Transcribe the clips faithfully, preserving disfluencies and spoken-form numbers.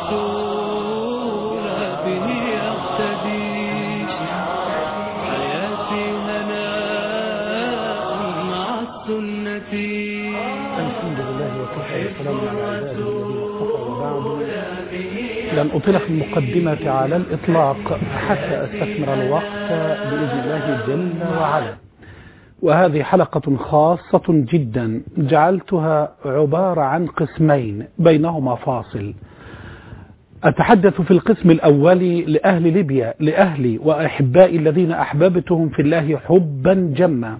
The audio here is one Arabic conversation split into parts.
الرسول به أقتدي حياتي هناء مع السنة. الحمد لله وكفى والسلام على عباده الذين اصطفى وبعد. لن أطيل في المقدمة على الإطلاق حتى أستثمر الوقت بإذن الله جل وعلا. وهذه حلقة خاصة جدا جعلتها عبارة عن قسمين بينهما فاصل. أتحدث في القسم الأول لأهل ليبيا، لأهلي وأحبائي الذين أحببتهم في الله حبا جما.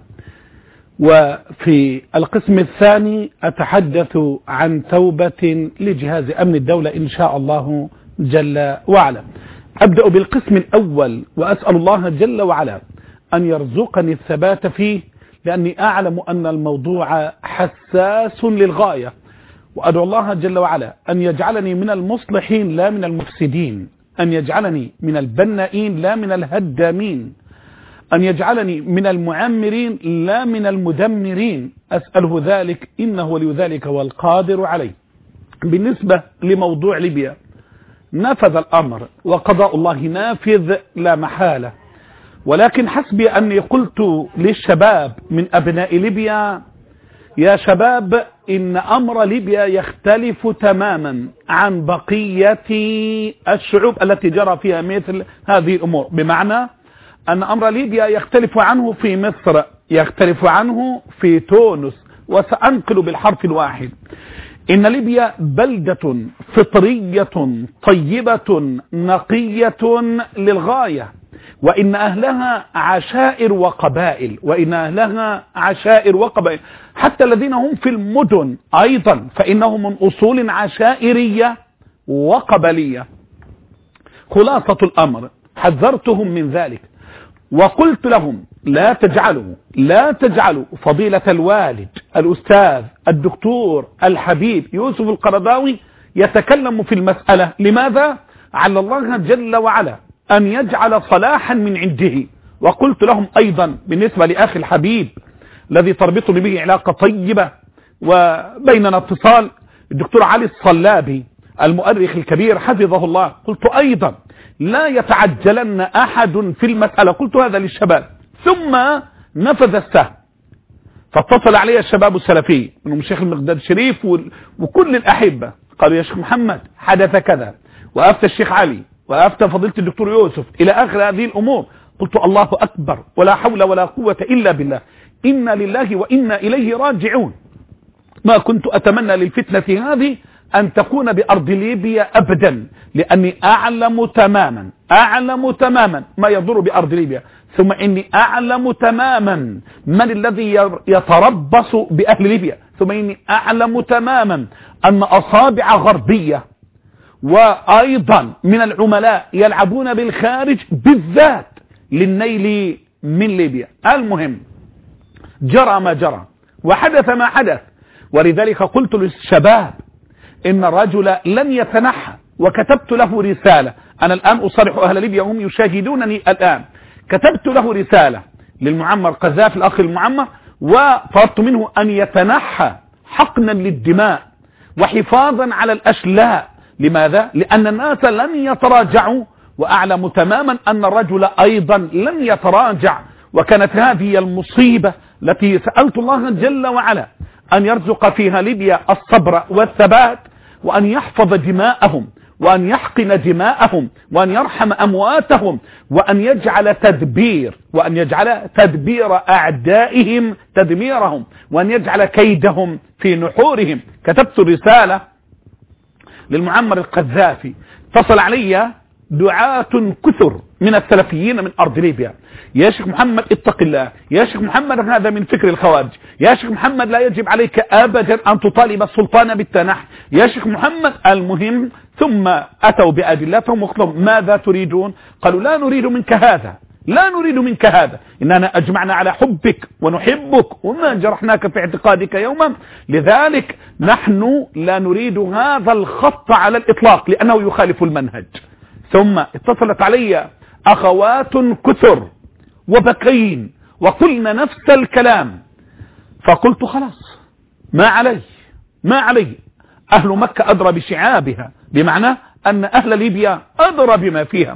وفي القسم الثاني أتحدث عن توبة لجهاز أمن الدولة إن شاء الله جل وعلا. أبدأ بالقسم الأول وأسأل الله جل وعلا أن يرزقني الثبات فيه، لأني أعلم أن الموضوع حساس للغاية، وأدعو الله جل وعلا أن يجعلني من المصلحين لا من المفسدين، أن يجعلني من البنائين لا من الهدامين، أن يجعلني من المعمرين لا من المدمرين. أسأله ذلك إنه ولي ذلك والقادر عليه. بالنسبة لموضوع ليبيا، نفذ الأمر وقضاء الله نافذ لا محالة، ولكن حسبي أني قلت للشباب من أبناء ليبيا: يا شباب، إن أمر ليبيا يختلف تماما عن بقية الشعوب التي جرى فيها مثل هذه الأمور. بمعنى أن أمر ليبيا يختلف عنه في مصر، يختلف عنه في تونس، وسأنقل بالحرف الواحد. إن ليبيا بلدة فطرية طيبة نقية للغاية، وإن أهلها عشائر وقبائل، وإن أهلها عشائر وقبائل، حتى الذين هم في المدن أيضا فإنهم من أصول عشائرية وقبلية. خلاصة الأمر حذرتهم من ذلك وقلت لهم: لا تجعلوا لا تجعلوا فضيلة الوالد الأستاذ الدكتور الحبيب يوسف القرضاوي يتكلم في المسألة. لماذا؟ على الله جل وعلا أن يجعل صلاحا من عنده. وقلت لهم أيضا بالنسبة لأخي الحبيب الذي تربطني به علاقة طيبة وبيننا اتصال، الدكتور علي الصلابي المؤرخ الكبير حفظه الله، قلت أيضا: لا يتعجلن أحد في المسألة. قلت هذا للشباب، ثم نفذ السهم، فاتصل علي الشباب السلفي منهم الشيخ المقداد الشريف وكل الأحبة، قالوا: يا شيخ محمد حدث كذا، وأفتى الشيخ علي، وأفتى فضيلة الدكتور يوسف، إلى آخر هذه الأمور. قلت: الله أكبر، ولا حول ولا قوة إلا بالله، إنا لله وإنا إليه راجعون. ما كنت أتمنى للفتنة هذه أن تكون بأرض ليبيا أبدا، لأني أعلم تماما أعلم تماما ما يضر بأرض ليبيا، ثم إني أعلم تماما من الذي يتربص بأهل ليبيا، ثم إني أعلم تماما أن أصابع غربية وأيضا من العملاء يلعبون بالخارج بالذات للنيل من ليبيا. المهم، جرى ما جرى وحدث ما حدث، ولذلك قلت للشباب: إن الرجل لن يتنحى. وكتبت له رسالة، أنا الآن أصارح أهل ليبيا هم يشاهدونني الآن، كتبت له رسالة للمعمر قذافي الأخ المعمر، وطلبت منه أن يتنحى حقنا للدماء وحفاظا على الأشلاء. لماذا؟ لأن الناس لن يتراجعوا، وأعلم تماما أن الرجل أيضا لن يتراجع. وكانت هذه المصيبة التي سألت الله جل وعلا أن يرزق فيها ليبيا الصبر والثبات، وأن يحفظ دماءهم، وأن يحقن دماءهم، وأن يرحم أمواتهم، وأن يجعل تدبير وأن يجعل تدبير أعدائهم تدميرهم، وأن يجعل كيدهم في نحورهم. كتبت رسالة للمعمر القذافي، اتصل علي دعاة كثر من السلفيين من أرض ليبيا: يا شيخ محمد اتق الله، يا شيخ محمد هذا من فكر الخوارج، يا شيخ محمد لا يجب عليك أبدا أن تطالب السلطان بالتنحي، يا شيخ محمد. المهم، ثم أتوا بأدلتهم وقالوا: ماذا تريدون؟ قالوا: لا نريد منك هذا، لا نريد منك هذا، إننا أجمعنا على حبك ونحبك وما جرحناك في اعتقادك يوما، لذلك نحن لا نريد هذا الخط على الإطلاق لأنه يخالف المنهج. ثم اتصلت علي أخوات كثر وبكين وقلنا نفس الكلام، فقلت: خلاص، ما علي ما علي أهل مكة أدرى بشعابها، بمعنى أن أهل ليبيا أدرى بما فيها،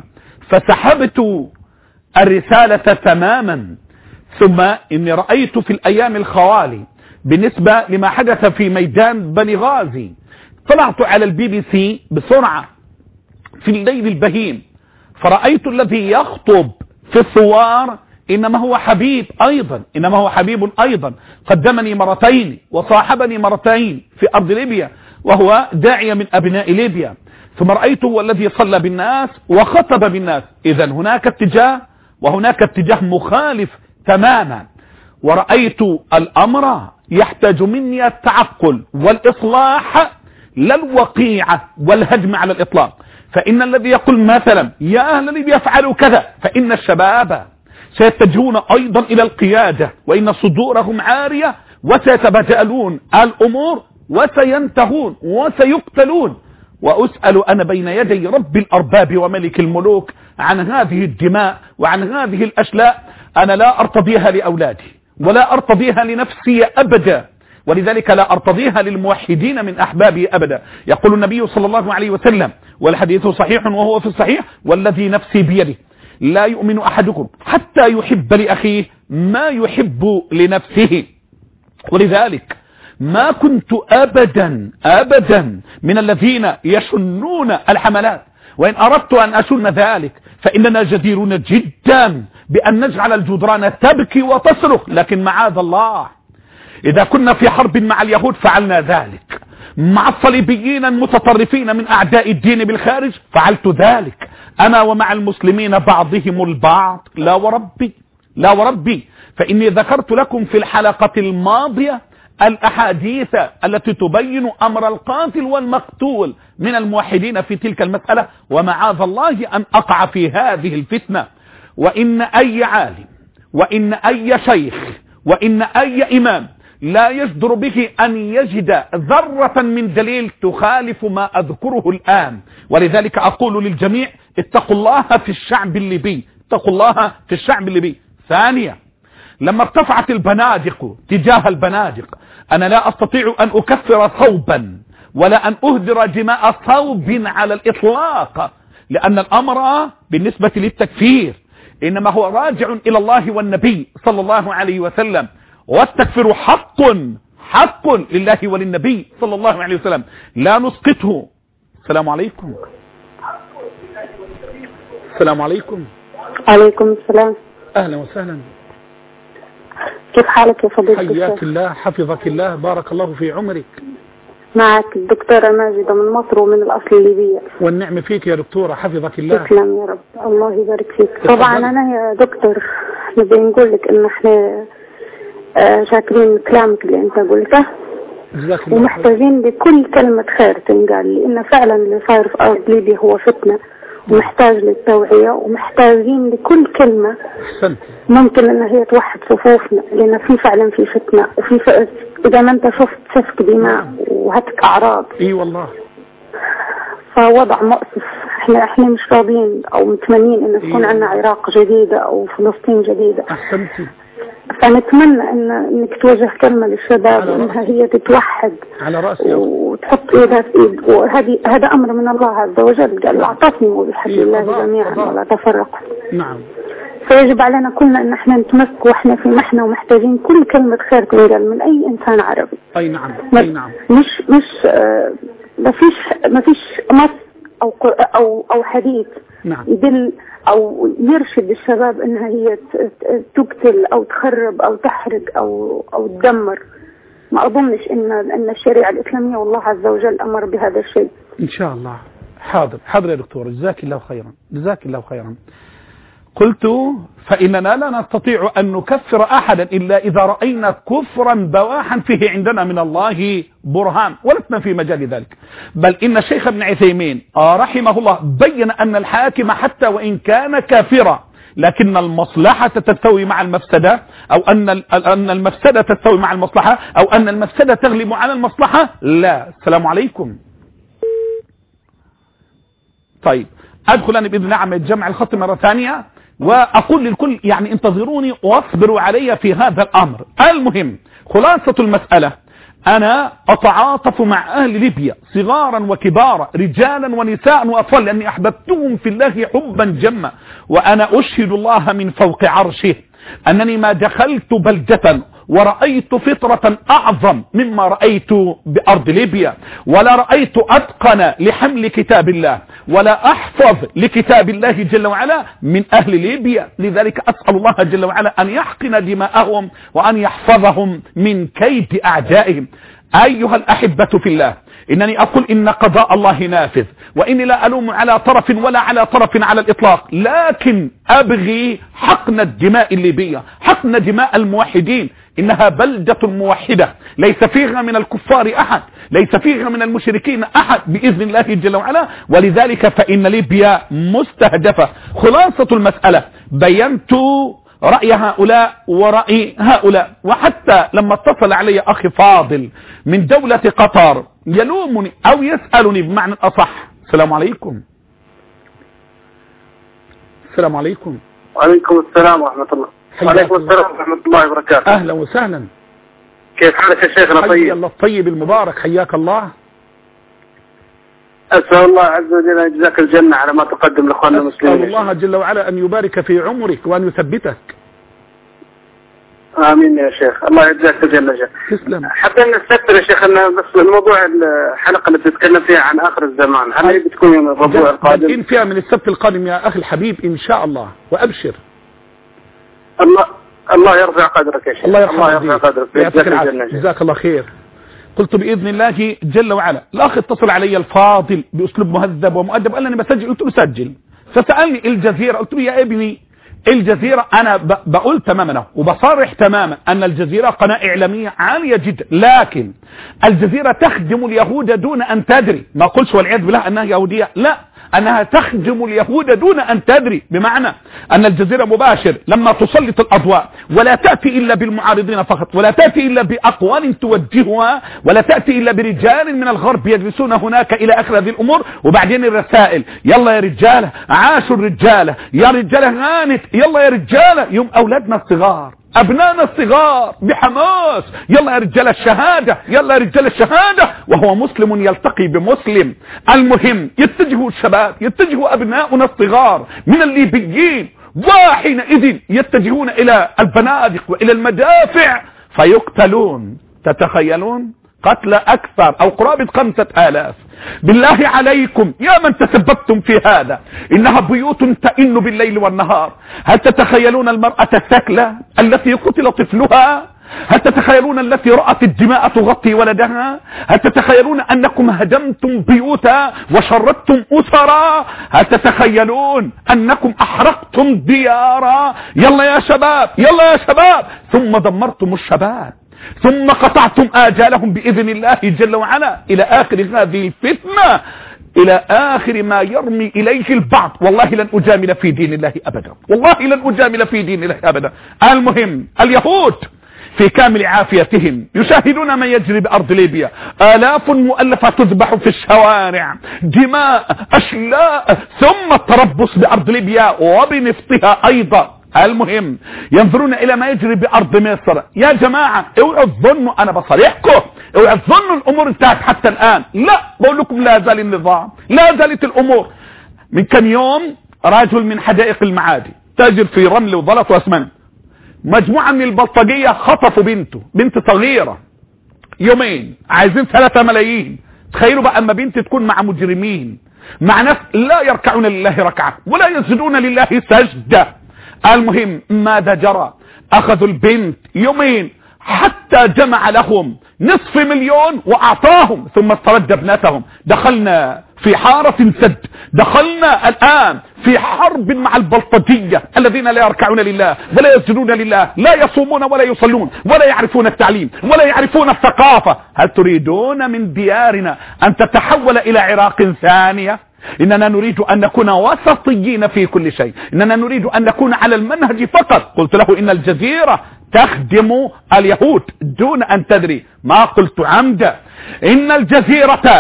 فسحبت الرسالة تماما. ثم إني رأيت في الأيام الخوالي بالنسبة لما حدث في ميدان بني غازي، طلعت على البي بي سي بسرعة في الليل البهيم، فرأيت الذي يخطب في الثوار إنما هو حبيب أيضا، إنما هو حبيب أيضا قدمني مرتين وصاحبني مرتين في أرض ليبيا، وهو داعية من أبناء ليبيا. ثم رأيته هو الذي صلى بالناس وخطب بالناس. إذن هناك اتجاه وهناك اتجاه مخالف تماما، ورأيت الأمر يحتاج مني التعقل والإصلاح لا الوقيعة والهجم على الإطلاق. فإن الذي يقول مثلا يا أهل ليبيا يفعلوا كذا، فإن الشباب سيتجهون أيضا إلى القيادة، وإن صدورهم عارية وسيتبادلون الأمور وسينتهون وسيقتلون. وأسأل أنا بين يدي رب الأرباب وملك الملوك عن هذه الدماء وعن هذه الأشلاء. أنا لا أرتضيها لأولادي ولا أرتضيها لنفسي أبدا، ولذلك لا أرتضيها للموحدين من أحبابي أبدا. يقول النبي صلى الله عليه وسلم والحديث صحيح وهو في الصحيح: والذي نفسي بيده لا يؤمن أحدكم حتى يحب لأخيه ما يحب لنفسه. ولذلك ما كنت أبدا أبدا من الذين يشنون الحملات، وإن أردت أن أشن ذلك فإننا جديرون جدا بأن نجعل الجدران تبكي وتصرخ، لكن معاذ الله إذا كنا في حرب مع اليهود فعلنا ذلك، مع الصليبيين المتطرفين من أعداء الدين بالخارج فعلت ذلك، أنا ومع المسلمين بعضهم البعض. لا وربي لا وربي فإني ذكرت لكم في الحلقة الماضية الأحاديث التي تبين أمر القاتل والمقتول من الموحدين في تلك المسألة، ومعاذ الله أن أقع في هذه الفتنة. وإن أي عالم وإن أي شيخ وإن أي إمام لا يجدر به أن يجد ذرة من دليل تخالف ما أذكره الآن. ولذلك أقول للجميع: اتقوا الله في الشعب الليبي، اتقوا الله في الشعب الليبي. ثانيا، لما ارتفعت البنادق تجاه البنادق، أنا لا أستطيع أن أكفر صوبا ولا أن أهدر دماء صوب على الإطلاق، لأن الأمر بالنسبة للتكفير إنما هو راجع إلى الله والنبي صلى الله عليه وسلم، والتكفير حق حق لله وللنبي صلى الله عليه وسلم، لا نسقطه. السلام عليكم. السلام عليكم. عليكم السلام. أهلا وسهلا. كيف حالك يا فضيلة الشيخ؟ حياك الله، حفظك الله، بارك الله في عمرك. معك الدكتورة ماجدة من مصر ومن الأصل الليبية. والنعم فيك يا دكتورة، حفظك الله. تسلم يا رب، الله يبارك فيك. طبعا أنا يا دكتور نبي نقول لك إن احنا آه شاكرين كلامك اللي أنت قلته، ومحتاجين لكل كلمة خير تنقال، لأن فعلا اللي صاير في أرض ليبيا هو فتنة ومحتاج للتوعية، ومحتاجين لكل كلمة أحسنت ممكن ان هي توحد صفوفنا، لان في فعلا في فتنة وفي فئة. اذا ما انت شفت سفك دماء وهتك اعراض، اي والله، فوضع مؤسف. احنا احنا مش راضيين او متمنين ان تكون عندنا عراق جديدة او فلسطين جديدة. احسنتي. فنتمنى ان انك توجه كلمة للشباب انها هي تتوحد على رأسي وتحط ايدها في ايد، وهذه هذا امر من الله عز وجل، قال اعتصموا بحبل الله جميعا ولا تفرقوا. نعم. فيجب علينا كلنا ان احنا نتمسك واحنا في محنة، ومحتاجين كل كلمة خير تنقال من اي انسان عربي. اي نعم اي نعم. مش مش آه ما فيش ما فيش نص او او او حديث نعم يدل او يرشد الشباب انها هي تقتل او تخرب او تحرق او او تدمر. ما اظنش ان ان الشريعة الاسلامية والله عز وجل امر بهذا الشيء. ان شاء الله. حاضر حاضر يا دكتور، جزاك الله خيرا جزاك الله خيرا. قلت فإننا لا نستطيع أن نكفر أحدا إلا إذا رأينا كفرا بواحا فيه عندنا من الله برهان، ولسنا في مجال ذلك. بل إن الشيخ ابن عثيمين رحمه الله بين أن الحاكم حتى وإن كان كافرا لكن المصلحة تستوي مع المفسدة، أو أن أن المفسدة تستوي مع المصلحة، أو أن المفسدة تغلب على المصلحة. لا. السلام عليكم. طيب أدخل أنا بإذن الله عم يتجمع الخط مرة ثانية، وأقول للكل يعني انتظروني واصبروا علي في هذا الأمر. المهم خلاصة المسألة أنا أتعاطف مع أهل ليبيا صغارا وكبارا رجالا ونساء وأطفال لأني أحببتهم في الله حبا جما. وأنا أشهد الله من فوق عرشه أنني ما دخلت بلدة ورأيت فطرة أعظم مما رأيت بأرض ليبيا، ولا رأيت أتقن لحمل كتاب الله ولا أحفظ لكتاب الله جل وعلا من أهل ليبيا. لذلك أسأل الله جل وعلا أن يحقن دماءهم وأن يحفظهم من كيد أعدائهم. أيها الأحبة في الله، إنني أقول إن قضاء الله نافذ، وإني لا ألوم على طرف ولا على طرف على الإطلاق، لكن أبغي حقن الدماء الليبية، حقن دماء الموحدين. إنها بلدة موحدة ليس فيها من الكفار أحد، ليس فيها من المشركين أحد بإذن الله جل وعلا. ولذلك فإن ليبيا مستهدفة. خلاصة المسألة بينت رأي هؤلاء ورأي هؤلاء. وحتى لما اتصل علي أخي فاضل من دولة قطر يلومني أو يسألني بمعنى الأصح. السلام عليكم. السلام عليكم. وعليكم السلام ورحمة الله. وعليكم السلام ورحمة الله وبركاته. أهلا وسهلا. كيف حالك يا شيخنا؟ طيب. حي الله الطيب المبارك، حياك الله. أسأل الله عز وجل أن يجزاك الجنة على ما تقدم لأخواننا المسلمين. أسأل الله جل وعلا أن يبارك في عمرك وأن يثبتك. آمين يا شيخ، الله يجزاك الجنة يا شيخ. تسلم. حبينا نستفسر يا شيخ أن بس الموضوع الحلقة اللي بتتكلم فيها عن آخر الزمان، هل هي بتكون يوم الربوع القادم؟ بادئين فيها من السبت القادم يا أخي الحبيب إن شاء الله، وأبشر. الله الله يرفع قدرك يا شيخ. الله يرفع, الله يرفع قدرك. جزاك الجنة. جزاك الله خير. قلت بإذن الله جل وعلا. الأخ اتصل علي الفاضل بأسلوب مهذب ومؤدب، قال لي أنا بسجل، قلت له سجل. فسألني الجزيرة، قلت له يا ابني الجزيرة أنا بقول تماما وبصرح تماما أن الجزيرة قناة إعلامية عالية جدا، لكن الجزيرة تخدم اليهود دون أن تدري. ما قلش والعياذ بالله أنها يهودية، لا، أنها تخدم اليهود دون أن تدري، بمعنى أن الجزيرة مباشر لما تسلط الأضواء ولا تأتي إلا بالمعارضين فقط، ولا تأتي إلا بأقوال توجهها، ولا تأتي إلا برجال من الغرب يجلسون هناك إلى آخر هذه الأمور. وبعدين الرسائل، يلا يا رجالة عاشوا الرجالة، يا رجالة هانت، يلا يا رجالة، يوم أولادنا الصغار أبنائنا الصغار بحماس، يلا يا رجال الشهادة، يلا يا رجال الشهادة، وهو مسلم يلتقي بمسلم. المهم يتجهوا الشباب، يتجهوا أبناؤنا الصغار من الليبيين، وحينئذ يتجهون إلى البنادق وإلى المدافع فيقتلون. تتخيلون؟ قتل أكثر أو قرابة خمسة آلاف. بالله عليكم يا من تسببتم في هذا، إنها بيوت تئن بالليل والنهار. هل تتخيلون المرأة الثكلى التي قتل طفلها؟ هل تتخيلون التي رأت الدماء تغطي ولدها؟ هل تتخيلون أنكم هدمتم بيوتا وشردتم أسرا؟ هل تتخيلون أنكم أحرقتم ديارا؟ يلا يا شباب، يلا يا شباب، ثم دمرتم الشباب، ثم قطعتم آجالهم بإذن الله جل وعلا إلى آخر هذه الفتنة، إلى آخر ما يرمي إليه البعض. والله لن أجامل في دين الله أبدا، والله لن أجامل في دين الله أبدا. المهم اليهود في كامل عافيتهم يشاهدون ما يجري بأرض ليبيا، آلاف مؤلفة تذبح في الشوارع، دماء، أشلاء، ثم التربص بأرض ليبيا وبنفطها أيضا. المهم ينظرون إلى ما يجري بأرض مصر. يا جماعة اوعوا تظنوا، أنا بصريحكم، اوعوا تظنوا الأمور انتهت حتى الآن، لا، بقول لكم لا زال النظام، لا زالت الأمور. من كم يوم رجل من حدائق المعادي تاجر في رمل وزلط واسمنت، مجموعة من البلطجية خطفوا بنته، بنت صغيرة، يومين عايزين ثلاثة ملايين. تخيلوا بقى اما بنت تكون مع مجرمين، مع ناس لا يركعون لله ركعة ولا يسجدون لله سجدة. المهم ماذا جرى؟ اخذوا البنت يومين حتى جمع لهم نصف مليون واعطاهم، ثم استرد ابنتهم. دخلنا في حارة سد، دخلنا الان في حرب مع البلطجية الذين لا يركعون لله ولا يسجدون لله، لا يصومون ولا يصلون ولا يعرفون التعليم ولا يعرفون الثقافة. هل تريدون من ديارنا ان تتحول الى عراق ثانية؟ إننا نريد أن نكون وسطيين في كل شيء، إننا نريد أن نكون على المنهج فقط. قلت له إن الجزيرة تخدم اليهود دون أن تدري، ما قلت عمدا. إن الجزيرة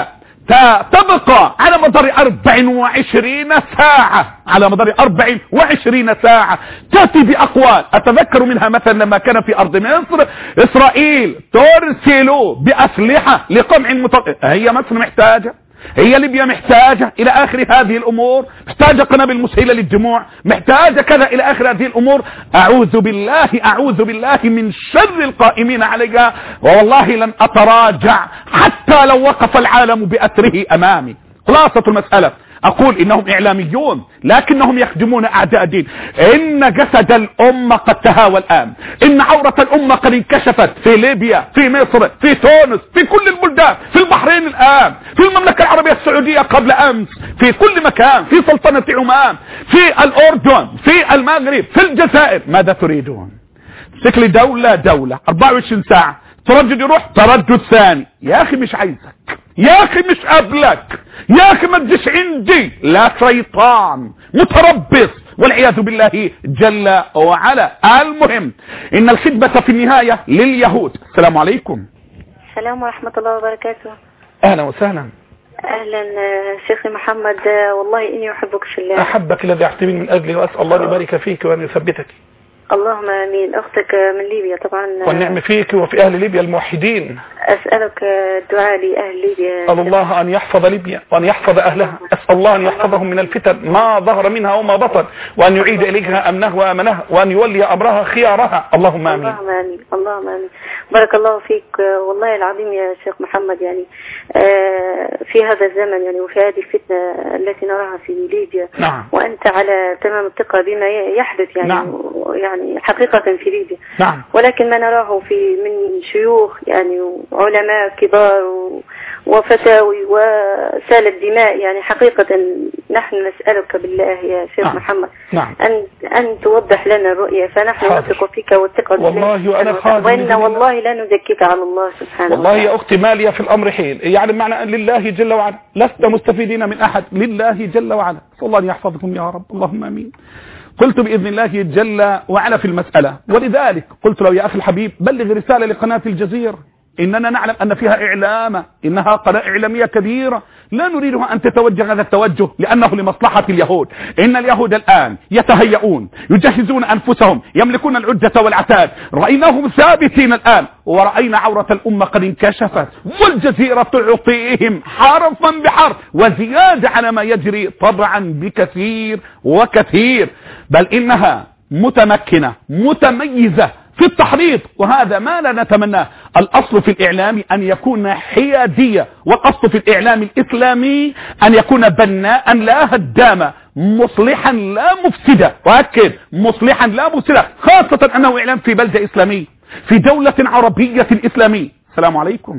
تبقى على مدار أربع وعشرين ساعة، على مدار أربع وعشرين ساعة تأتي بأقوال. أتذكر منها مثلا لما كان في أرض مصر إسرائيل ترسل بأسلحة لقمع المطلق. هي مصر محتاجة؟ هي ليبيا محتاجة إلى آخر هذه الأمور؟ محتاجة قنابل مسيلة للدموع؟ محتاجة كذا إلى آخر هذه الأمور؟ أعوذ بالله أعوذ بالله من شر القائمين عليها، والله لن أتراجع حتى لو وقف العالم بأثره أمامي. خلاصة المسألة أقول إنهم إعلاميون لكنهم يخدمون أعداء الدين. إن جسد الأمة قد تهاوى الآن، إن عورة الأمة قد انكشفت في ليبيا، في مصر، في تونس، في كل البلدان، في البحرين الآن، في المملكة العربية السعودية قبل أمس، في كل مكان، في سلطنة عمان، في الأردن، في المغرب، في الجزائر. ماذا تريدون؟ شكل دولة دولة أربعة وعشرين ساعة تردد يروح تردد ثاني. يا أخي مش عايزك، يا أخي مش قبلك، يا أخي ما تجيش عندي. لا شيطان متربص والعياذ بالله جل وعلا. المهم إن الخدمة في النهاية لليهود. السلام عليكم. السلام ورحمة الله وبركاته. أهلا وسهلا. أهلا شيخي محمد، والله إني أحبك في الله. أحبك الذي أحتمي من أجله، وأسأل الله أن يبارك فيك وأن يثبتك. اللهم امين. اختك من ليبيا طبعا، والنعم فيك وفي اهل ليبيا الموحدين. اسالك الدعاء لاهل ليبيا. اسال الله ان يحفظ ليبيا وان يحفظ اهلها، اسال الله ان يحفظهم من الفتن ما ظهر منها وما بطن، وان يعيد اليها امنها وامنها، وان يولي امرها خيارها. اللهم امين. اللهم امين. اللهم امين. بارك الله فيك. والله العظيم يا شيخ محمد، يعني في هذا الزمن يعني وفي هذه الفتنه التي نراها في ليبيا، نعم. وانت على تمام الثقه بما يحدث يعني، نعم. يعني حقيقة في ليبيا. نعم. ولكن ما نراه في من شيوخ يعني وعلماء كبار وفتاوي وسالة دماء، يعني حقيقة نحن نسألك بالله يا شيخ نعم. محمد نعم. أن أن توضح لنا الرؤية، فنحن نثق فيك والثقة والله وأنا خادم، وإن والله لا نزكيك على الله سبحانه والله وتعالى. يا أختي مالية في الأمر حيل، يعني معنى أن لله جل وعلا، لست مستفيدين من أحد، لله جل وعلا. صلى الله أن يحفظكم يا رب، اللهم أمين. قلت بإذن الله جل وعلا في المسألة، ولذلك قلت له يا أخي الحبيب بلغ رسالة لقناة الجزيرة، إننا نعلم أن فيها إعلام، إنها قناة إعلامية كبيرة، لا نريدها أن تتوجه هذا التوجه لأنه لمصلحة اليهود. إن اليهود الآن يتهيئون، يجهزون أنفسهم، يملكون العدة والعتاد، رأيناهم ثابتين الآن، ورأينا عورة الأمة قد انكشفت، والجزيرة تعطيهم حرفا بحرف وزيادة على ما يجري طبعا بكثير وكثير، بل إنها متمكنة متميزة في التحريض، وهذا ما لا نتمناه. الأصل في الإعلام أن يكون حيادية، والأصل في الإعلام الإسلامي أن يكون بناء لا هداما، مصلحا لا مفسدا، وأكد مصلحا لا مفسدا، خاصة أنه إعلام في بلدة إسلامية في دولة عربية إسلامية. السلام عليكم.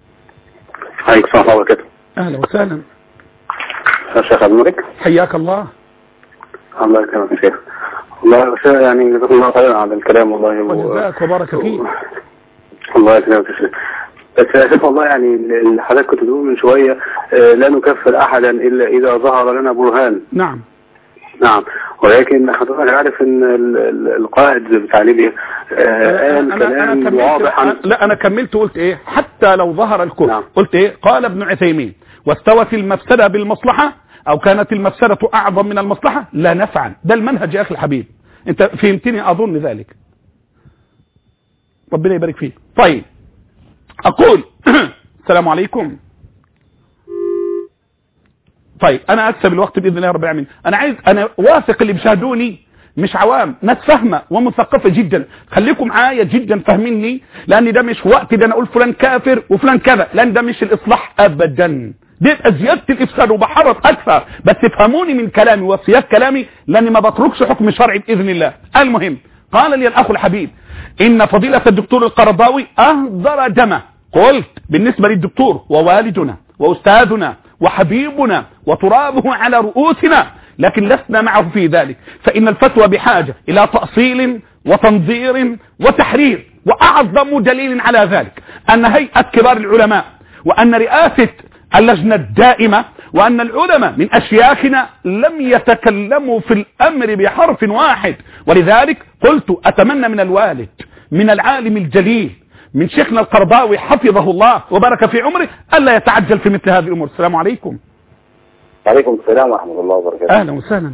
عليكم السلام ورحمة الله وبركاته. أهلا وسهلا. يا شيخ عبد الملك، حياك الله. الله يكرمك يا شيخ. والله يعني جزاكم الله خيرا على الكلام، والله وجزاك وبارك فيك. الله يكرمك يا شيخ. بس يا شيخ والله يعني اللي حضرتك كنت بتقول من شويه لا نكفر احدا الا اذا ظهر لنا برهان. نعم نعم، ولكن حضرتك عارف ان القائد بتاع ليبيا قال كلام واضحا. لا انا كملت وقلت ايه؟ حتى لو ظهر الكفر. نعم. قلت ايه؟ قال ابن عثيمين واستوت المفسده بالمصلحه او كانت المفسده اعظم من المصلحه لا نفعا. ده المنهج يا اخي الحبيب، انت فهمتني اظن ذلك، ربنا يبارك فيك. طيب اقول السلام عليكم. طيب انا اكسب الوقت باذن الله رب العالمين. انا عايز انا واثق اللي بيشاهدوني مش عوام، ناس فاهمه ومثقفه جدا، خليكم معايا جدا فاهميني، لان ده مش وقت ده انا اقول فلان كافر وفلان كذا، لان ده مش الاصلاح ابدا، دي زياده الافساد وبحرط اكثر. بس تفهموني من كلامي وسياق كلامي، لاني ما بتركش حكم شرعي باذن الله. المهم قال لي الاخ الحبيب ان فضيله الدكتور القرضاوي اهدر دمه. قلت بالنسبه للدكتور ووالدنا واستاذنا وحبيبنا وترابه على رؤوسنا، لكن لسنا معه في ذلك، فإن الفتوى بحاجة إلى تأصيل وتنظير وتحرير. وأعظم دليل على ذلك أن هيئة كبار العلماء وأن رئاسة اللجنة الدائمة وأن العلماء من أشياخنا لم يتكلموا في الأمر بحرف واحد. ولذلك قلت أتمنى من الوالد من العالم الجليل من شيخنا القرضاوي حفظه الله وبارك في عمره ألا يتعجل في مثل هذه الأمور. السلام عليكم. وعليكم السلام ورحمة الله وبركاته. أهلا وسهلا،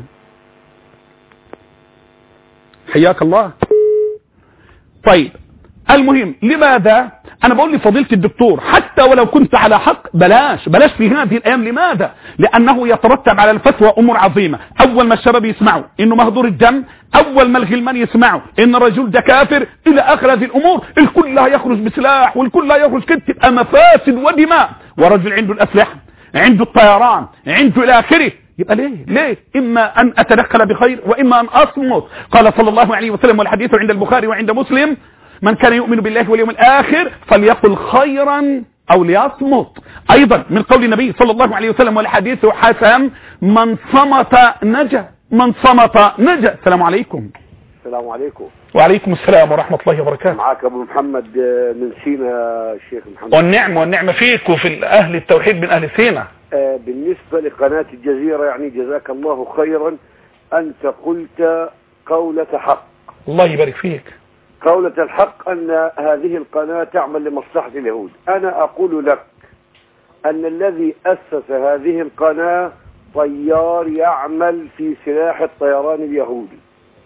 حياك الله. طيب المهم، لماذا أنا بقول لفضيلة الدكتور حتى ولو كنت على حق بلاش بلاش في هذه الأيام؟ لماذا؟ لأنه يترتب على الفتوى أمور عظيمة. أول ما الشباب يسمعوا إنه مهدور الدم، أول ما الغلمان يسمعوا إن الرجل ده كافر، إلى آخر هذه الأمور، الكل لا يخرج بسلاح والكل لا يخرج كده، تبقى مفاسد ودماء. ورجل عنده الأسلحة، عنده الطيران، عنده إلى آخره، يبقى ليه ليه إما أن أتدخل بخير وإما أن أصمت. قال صلى الله عليه وسلم، والحديث عند البخاري وعند مسلم: من كان يؤمن بالله واليوم الآخر فليقل خيرا أو ليصمت. أيضا من قول النبي صلى الله عليه وسلم والحديث حسن: من صمت نجا، من صمت نجا. السلام عليكم. السلام عليكم. وعليكم السلام ورحمة الله وبركاته. معك أبو محمد من سينا. الشيخ محمد. والنعم والنعمة فيك وفي أهل التوحيد من أهل سينا. آه بالنسبة لقناة الجزيرة، يعني جزاك الله خيرا، أنت قلت قولة حق. الله يبارك فيك. قولة الحق أن هذه القناة تعمل لمصلحة اليهود. أنا أقول لك أن الذي أسس هذه القناة طيار يعمل في سلاح الطيران اليهودي.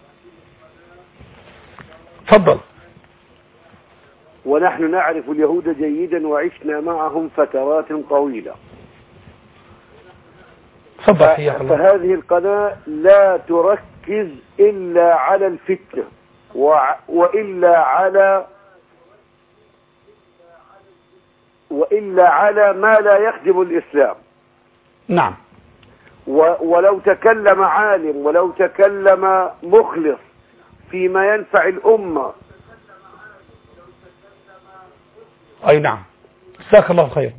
تفضل. ونحن نعرف اليهود جيدا وعشنا معهم فترات طويلة. تفضل. فهذه القناة لا تركز إلا على الفتنة وإلا على وإلا على ما لا يخدم الإسلام. نعم. ولو تكلم عالم ولو تكلم مخلص فيما ينفع الأمة. أي نعم، جزاك الله خيرا.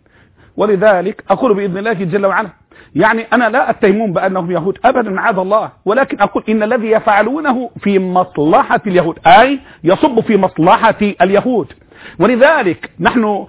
ولذلك أقول بإذن الله جل وعلا، يعني أنا لا أتهمهم بأنهم يهود أبدا معاذ الله، ولكن أقول إن الذي يفعلونه في مصلحة اليهود، أي يصب في مصلحة اليهود. ولذلك نحن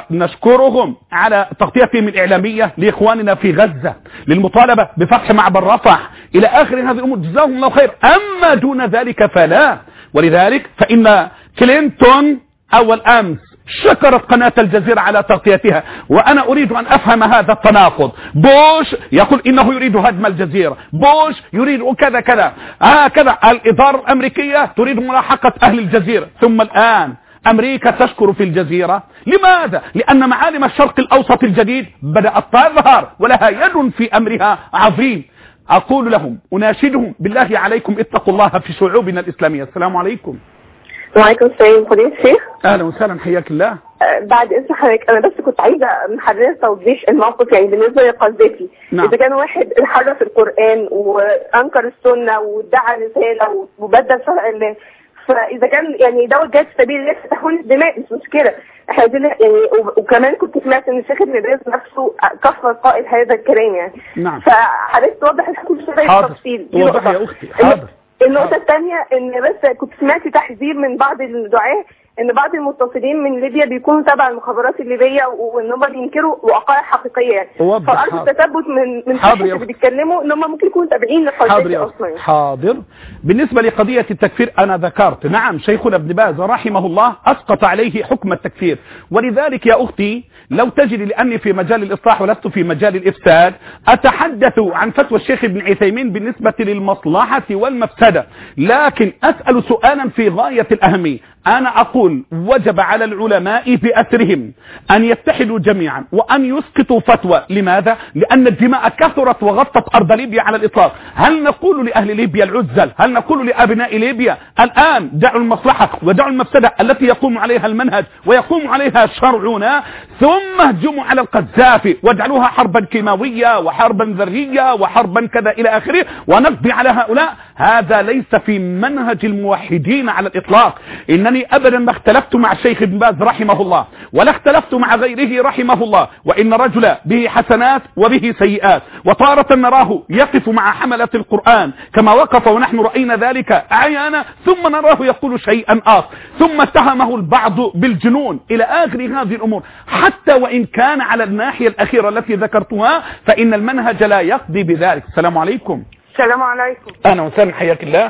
نشكرهم على تغطيتهم الإعلامية لإخواننا في غزة، للمطالبة بفتح معبر رفح إلى آخر هذه الأمور، جزاهم الله خير. أما دون ذلك فلا. ولذلك فإن كلينتون أول أمس شكرت قناة الجزيرة على تغطيتها، وأنا أريد أن أفهم هذا التناقض. بوش يقول إنه يريد هدم الجزيرة، بوش يريد كذا كذا هكذا، الإدارة الأمريكية تريد ملاحقة أهل الجزيرة، ثم الآن أمريكا تشكر في الجزيرة. لماذا؟ لأن معالم الشرق الأوسط الجديد بدأت تظهر ولها يد في أمرها عظيم. أقول لهم، أناشدهم بالله عليكم اتقوا الله في شعوبنا الإسلامية. السلام عليكم. وعليكم السلام. فضيلة الشيخ. اهلا وسهلا، حياك الله. أه بعد اذن حضرتك، انا بس كنت عايزه من حضرتك توضيح الموقف، يعني بالنسبه لقصدتي. نعم. اذا كان واحد انحرف القران وانكر السنه وادعى رساله وبدل شرع الله، فاذا كان يعني دوت جاي في سبيل الله تهون الدماء مش مشكله. احنا يعني وكمان كنت سمعت ان الشيخ ابن باز نفسه كفر قائل هذا الكلام يعني. نعم. فحضرتك توضح الحكم شويه بالتفصيل. توضح يا اختي. حاضر. النقطة الثانية ان بس كنت سمعت تحذير من بعض الدعاة ان بعض المتصلين من ليبيا بيكونوا تبع المخابرات الليبية، وان هم بينكروا وقائع حقيقية يعني. فأرجو التثبت من من الشخص اللي بيتكلموا ان هم ممكن يكونوا تابعين لقضيتي اصلا يعني. حاضر. بالنسبة لقضية التكفير انا ذكرت، نعم شيخنا ابن باز رحمه الله اسقط عليه حكم التكفير. ولذلك يا اختي لو تجد، لاني في مجال الاصلاح ولست في مجال الافساد، اتحدث عن فتوى الشيخ ابن عثيمين بالنسبة للمصلحة والمفسدة، لكن اسأل سؤالا في غاية الاهمية. انا اقول وجب على العلماء بأسرهم ان يتحدوا جميعا وان يسقطوا فتوى. لماذا؟ لان الدماء كثرت وغطت ارض ليبيا على الاطلاق. هل نقول لاهل ليبيا العزل؟ هل نقول لابناء ليبيا الان دعوا المصلحة ودعوا المفسدة التي يقوم عليها المنهج ويقوم عليها شرعنا، ثم اهجموا على القذافي واجعلوها حربا كيماوية وحربا ذرية وحربا كذا الى اخره ونقضي على هؤلاء؟ هذا ليس في منهج الموحدين على الاطلاق. انني ابدا ما اختلفت مع الشيخ ابن باز رحمه الله ولا اختلفت مع غيره رحمه الله، وان رجل به حسنات وبه سيئات، وتارة نراه يقف مع حملة القرآن كما وقف ونحن رأينا ذلك عيانا، ثم نراه يقول شيئا آخر، ثم اتهمه البعض بالجنون إلى آخر هذه الأمور. حتى وإن كان على الناحية الأخيرة التي ذكرتها فإن المنهج لا يقضي بذلك. السلام عليكم. السلام عليكم. أهلا وسهلا، حياك الله.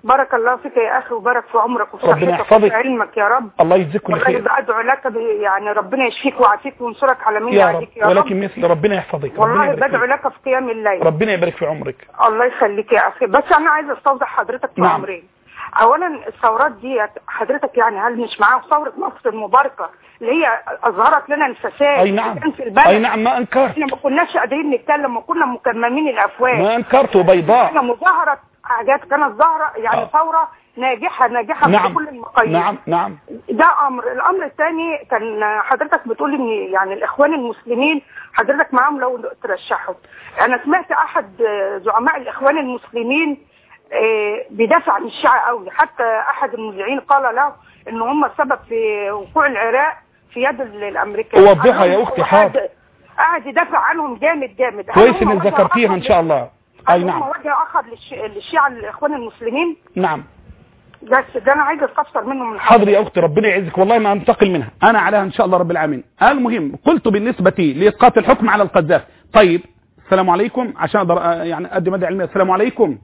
بارك الله فيك يا اخي وبارك في عمرك وفي ربنا صحتك وفي علمك يا رب. الله يجزيك كل خير. والله ادعو لك يعني ربنا يشفيك ويعافيك وينصرك على مين يا رب. يا رب. ولكن مثل ربنا يحفظك. والله بدعو لك في قيام الليل. ربنا يبارك في عمرك. الله يخليك يا اخي. بس انا عايزه استوضح حضرتك في نعم. امرين. اولا الثورات دي حضرتك يعني هل مش معاها ثوره مصر المباركه اللي هي اظهرت لنا الفساد اي نعم في البلد؟ اي نعم ما انكرت. احنا ما كناش قادرين نتكلم وكنا مكممين الافواه. ما انكرت بيضاء. احنا مظاهره حاجات كانت ظاهره يعني آه. ثوره ناجحه ناجحه نعم. بكل المقاييس. نعم نعم. ده امر. الامر الثاني كان حضرتك بتقول ان يعني الاخوان المسلمين حضرتك معاهم لو ترشحوا. انا سمعت احد زعماء الاخوان المسلمين بيدافع عن الشيعة قوي، حتى احد المذيعين قال له ان هم السبب في وقوع العراق في يد الامريكان. وضحها يا اختي حاضر. قاعد يدافع عنهم جامد جامد. كويس انك ذكرتيها ان شاء الله. اي نعم. هم وجه اخر للشيعة الاخوان المسلمين. نعم. بس ده انا عايز استفسر منه من حاضر يا اختي ربنا يعزك والله ما انتقل منها انا عليها ان شاء الله رب العالمين. المهم قلت بالنسبه لاسقاط الحكم على القذافي. طيب السلام عليكم عشان اقدر يعني ادي ماده علميه. السلام عليكم.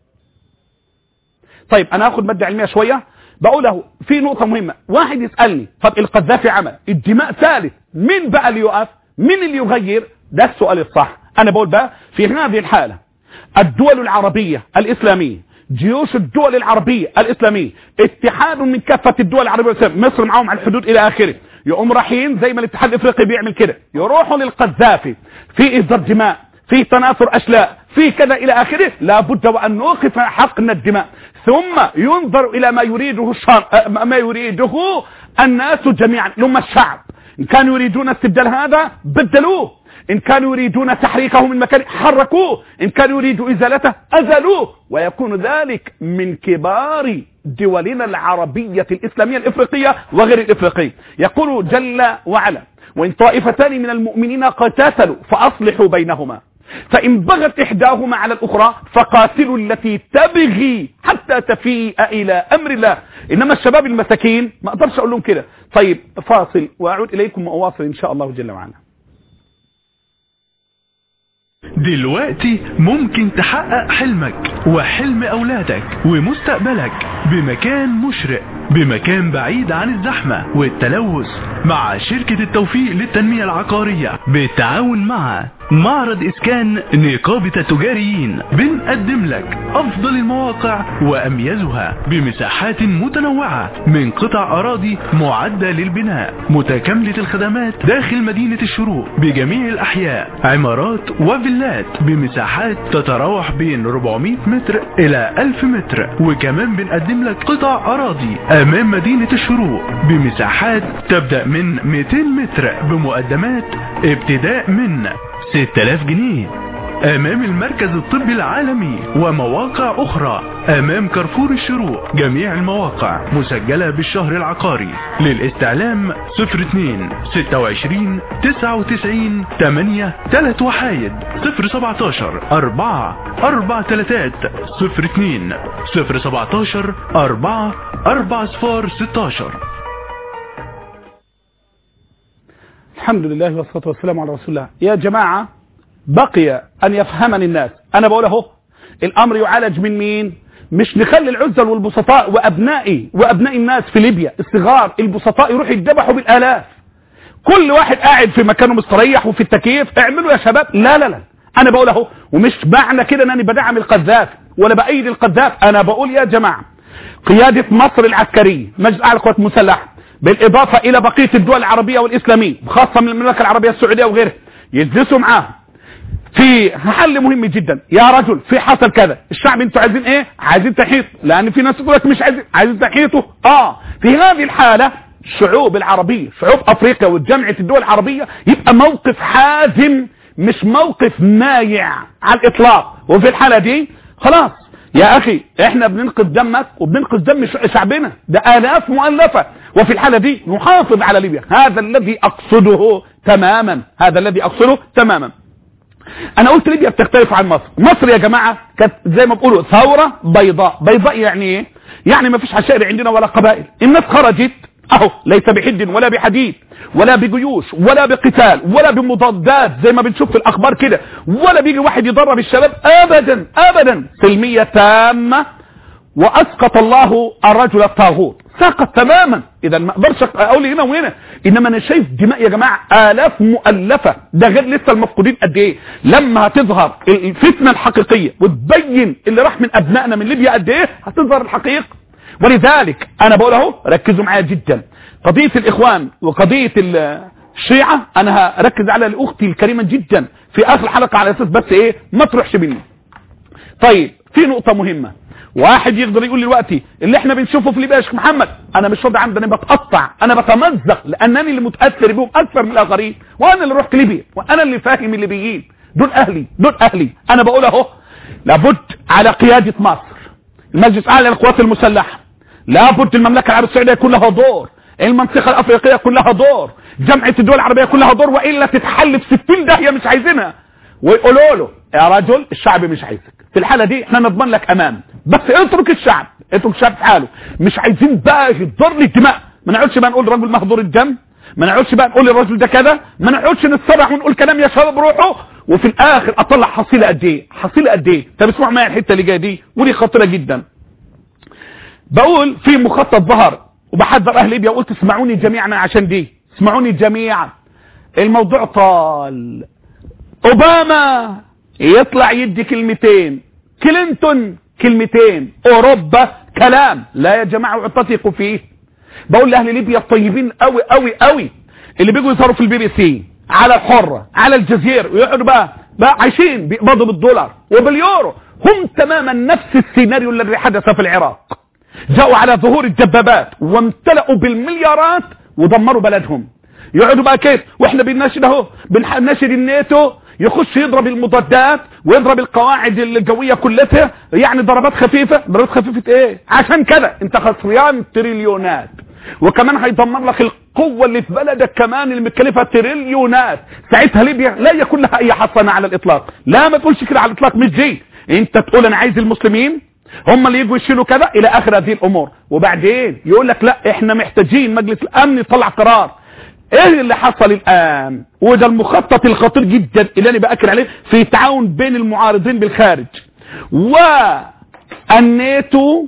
طيب انا هاخد ماده علميه شويه. بقوله في نقطه مهمه. واحد يسالني طب القذافي عمل الدماء ثالث مين بقى اللي يقف؟ مين اللي يغير؟ ده السؤال الصح. انا بقول بقى في هذه الحاله الدول العربيه الاسلاميه، جيوش الدول العربيه الاسلاميه، اتحاد من كافه الدول العربيه الاسلاميه، مصر معاهم على الحدود الى اخره، يقوم رايحين زي ما الاتحاد الافريقي بيعمل كده، يروحوا للقذافي في اهدار دماء، في تناثر اشلاء، في كذا الى اخره. لابد وان نوقف حقن الدماء، ثم ينظر الى ما يريده الشرع، ما يريده الناس جميعا لما الشعب. ان كانوا يريدون استبدال هذا بدلوه، ان كانوا يريدون تحريكه من مكان حركوه، ان كانوا يريدوا ازالته ازالوه، ويكون ذلك من كبار دولنا العربية الاسلامية الافريقية وغير الافريقية. يقول جل وعلا وان طائفتان من المؤمنين قتتلوا فاصلحوا بينهما فإن بغت إحداهما على الأخرى فقاتلوا التي تبغي حتى تفيء إلى أمر الله. إنما الشباب المساكين ما أقدرش أقول لهم كده. طيب فاصل وأعود إليكم وأواصل إن شاء الله جل وعلا. دلوقتي ممكن تحقق حلمك وحلم أولادك ومستقبلك بمكان مشرق، بمكان بعيد عن الزحمة والتلوث، مع شركة التوفيق للتنمية العقارية بالتعاون مع معرض إسكان نقابة التجاريين. بنقدم لك أفضل المواقع وأميزها بمساحات متنوعة من قطع أراضي معدة للبناء متكاملة الخدمات داخل مدينة الشروق بجميع الأحياء، عمارات وفيلات بمساحات تتراوح بين أربعمائة متر إلى ألف متر. وكمان بنقدم لك قطع أراضي أمام مدينة الشروق بمساحات تبدأ من مئتين متر بمقدمات ابتداء من ستة آلاف جنيه، امام المركز الطبي العالمي ومواقع اخرى، امام كارفور الشروق. جميع المواقع مسجلة بالشهر العقاري. للاستعلام صفر اتنين ستة وعشرين تسعة وتسعين تمانية تلات وحايد صفر سبعتاشر اربعة اربع تلاتات صفر اتنين صفر سبعتاشر اربعة اربع صفار ستاشر. الحمد لله والصلاة والسلام على رسول الله. يا جماعة بقي أن يفهمني الناس. أنا بقول اهو الأمر يعالج من مين؟ مش نخلي العزل والبسطاء وأبنائي وأبناء الناس في ليبيا الصغار البسطاء يروحوا يتذبحوا بالآلاف، كل واحد قاعد في مكانه مستريح وفي التكييف. اعملوا يا شباب. لا لا لا أنا بقول اهو، ومش معنى كده أنني بدعم القذافي ولا بأيد القذافي. أنا بقول يا جماعة قيادة مصر العسكرية مجلس أعلى القوات المسلحة بالإضافة إلى بقية الدول العربية والإسلامية خاصة من المملكة العربية السعودية وغيرها يجلسوا معاه في حل مهم جدا. يا رجل في حصل كذا، الشعب انتوا عايزين ايه؟ عايزين تحيط، لأن في ناس تقول لك مش عايزين عايزين تحيطوا. اه في هذه الحالة الشعوب العربية شعوب أفريقيا وجامعة الدول العربية يبقى موقف حازم مش موقف مايع على الإطلاق. وفي الحالة دي خلاص يا أخي احنا بننقذ دمك وبننقذ دم شعبنا، ده آلاف مؤلفة، وفي الحالة دي نحافظ على ليبيا. هذا الذي أقصده تماما، هذا الذي أقصده تماما. أنا قلت ليبيا بتختلف عن مصر. مصر يا جماعة كانت زي ما بقولوا ثورة بيضاء. بيضاء يعني ايه؟ يعني ما فيش عشائر عندنا ولا قبائل، الناس خرجت اهو ليس بحد ولا بحديد ولا بجيوش ولا بقتال ولا بمضادات زي ما بنشوف في الأخبار كده، ولا بيجي واحد يضرب الشباب أبدا أبدا. سلمية تامة واسقط الله الرجل الطاغوت، سقط تماما. اذا ما اقدرش اقول هنا وهنا، انما انا شايف دماء يا جماعه الاف مؤلفه، ده غير لسه المفقودين قد ايه. لما هتظهر الفتنه الحقيقيه وتبين اللي راح من ابنائنا من ليبيا قد ايه، هتظهر الحقيقه. ولذلك انا بقول اهو ركزوا معايا جدا، قضيه الاخوان وقضيه الشيعه انا هركز على الاختي الكريمه جدا في اخر الحلقه على اساس بس ايه ما تروحش مني. طيب في نقطه مهمه، واحد يقدر يقول لي دلوقتي اللي احنا بنشوفه في ليبيا يا شيخ محمد انا مش راضي عنه، انا بتقطع، انا بتمزق، لانني اللي متاثر بيهم اكثر من الاخرين، وانا اللي رحت ليبيا وانا اللي فاهم الليبيين، دول اهلي دول اهلي. انا بقول اهو لابد على قياده مصر، المجلس الاعلى للقوات المسلحه، لابد المملكه العربيه السعوديه يكون لها دور، المنطقه الافريقيه يكون لها دور، جمعيه الدول العربيه يكون لها دور، والا تتحل في ستين داهيه مش عايزينها. ويقولوا له يا رجل الشعب مش عايزك، في الحاله دي احنا نضمن لك امان، بس اترك الشعب، اترك الشعب في حاله، مش عايزين بقى يضر لي الدماء. ما نقعدش بقى نقول رجل مهدور الدم، ما نقعدش بقى نقول الرجل ده كذا، ما نقعدش نتصرح ونقول كلام يا شباب روحوا، وفي الاخر اطلع حصيله قد ايه؟ حصيله قد ايه؟ طب اسمعوا معايا الحته اللي جايه دي ودي خطيره جدا. بقول في مخطط ظهر وبحذر اهل ليبيا وقلت اسمعوني جميعا عشان دي، اسمعوني جميعا. الموضوع طال، اوباما يطلع يدي كلمتين، كلينتون كلمتين، اوروبا كلام. لا يا جماعه اعتقوا فيه. بقول لاهل ليبيا الطيبين قوي قوي قوي اللي بيجوا يظهروا في البي بي سي على الحره على الجزيره ويقعدوا بقى بقى عايشين بيقبضوا بالدولار وباليورو، هم تماما نفس السيناريو الذي حدث في العراق. جاءوا على ظهور الدبابات وامتلأوا بالمليارات ودمروا بلدهم. يقعدوا بقى كيف واحنا بنناشد اهو بنناشد الناتو يخش يضرب المضادات ويضرب القواعد الجويه كلها، يعني ضربات خفيفه. ضربات خفيفه ايه؟ عشان كده انت خسران تريليونات، وكمان هيدمر لك القوه اللي في بلدك كمان اللي متكلفه تريليونات. ساعتها ليبيا لا يكون لها اي حصانه على الاطلاق. لا ما تقولش كده على الاطلاق، مش دي. انت تقول انا عايز المسلمين هم اللي يجوا يشيلوا كذا الى اخر هذه الامور، وبعدين يقول لك لا احنا محتاجين مجلس الامن يطلع قرار. ايه اللي حصل الان؟ وده المخطط الخطير جدا اللي انا باكد عليه في تعاون بين المعارضين بالخارج والناتو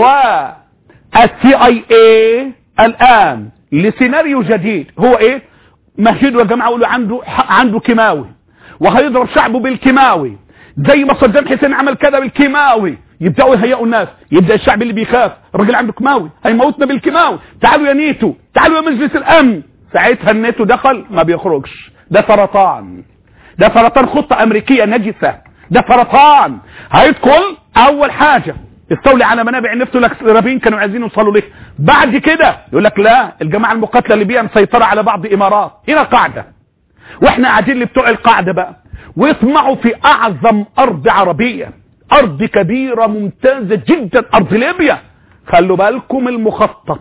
والسي اي اي الان لسيناريو جديد. هو ايه؟ مهدوا يا جماعه يقولوا عنده عنده كيماوي وهيضرب شعبه بالكيماوي زي ما صدام حسين عمل كده بالكيماوي. يبداوا يهيئوا الناس، يبدا الشعب اللي بيخاف الراجل عنده كيماوي هيموتنا بالكيماوي، تعالوا يا نيتو تعالوا يا مجلس الامن. ساعتها الناتو دخل ما بيخرجش، ده سرطان، ده سرطان خطه امريكيه نجسه، ده سرطان. هيدخل اول حاجه استولي على منابع النفط والارهابيين كانوا عايزين يوصلوا ليه. بعد كده يقول لك لا الجماعه المقاتله الليبيه مسيطره على بعض امارات، هنا قاعده واحنا قاعدين لبتوع القاعده بقى، ويطمعوا في اعظم ارض عربيه، ارض كبيره ممتازه جدا، ارض ليبيا. خلوا بالكم المخطط،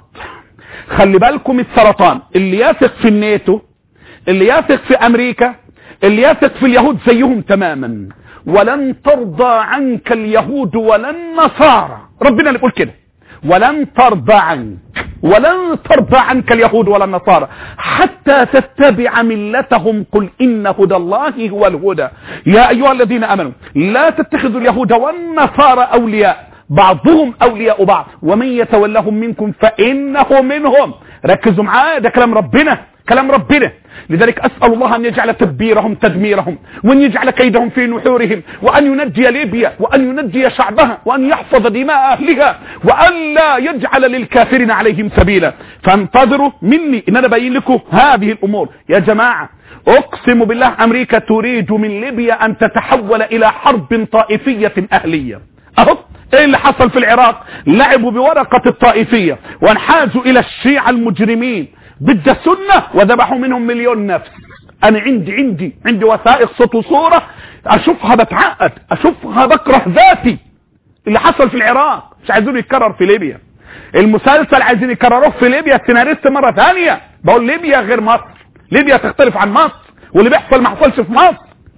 خلي بالكم السرطان. اللي يثق في الناتو، اللي يثق في امريكا، اللي يثق في اليهود زيهم تماما. ولن ترضى عنك اليهود ولا النصارى، ربنا اللي بيقول كده، ولن ترضى عنك ولن ترضى عنك اليهود ولا النصارى حتى تتبع ملتهم، قل إن هدى الله هو الهدى يا أيها الذين آمنوا لا تتخذوا اليهود والنصارى أولياء بعضهم أولياء بعض ومن يتولهم منكم فإنه منهم. ركزوا معايا، ده كلام ربنا، كلام ربنا. لذلك أسأل الله أن يجعل تدبيرهم تدميرهم، وأن يجعل كيدهم في نحورهم، وأن ينجي ليبيا، وأن ينجي شعبها، وأن يحفظ دماء أهلها، وأن لا يجعل للكافرين عليهم سبيلا. فانتظروا مني إن أنا بين لكم هذه الأمور يا جماعة. أقسم بالله أمريكا تريد من ليبيا أن تتحول إلى حرب طائفية أهلية. أهو ايه اللي حصل في العراق؟ لعبوا بورقة الطائفية وانحازوا الى الشيعة المجرمين ضد السنة وذبحوا منهم مليون نفس. انا عندي عندي عندي وثائق صوت وصورة، اشوفها بتعقد، اشوفها بكره ذاتي. اللي حصل في العراق مش عايزين يتكرر في ليبيا. المسلسل عايزين يكرروه في ليبيا، السيناريست مرة ثانية. بقول ليبيا غير مصر، ليبيا تختلف عن مصر، واللي بيحصل ما حصلش في مصر.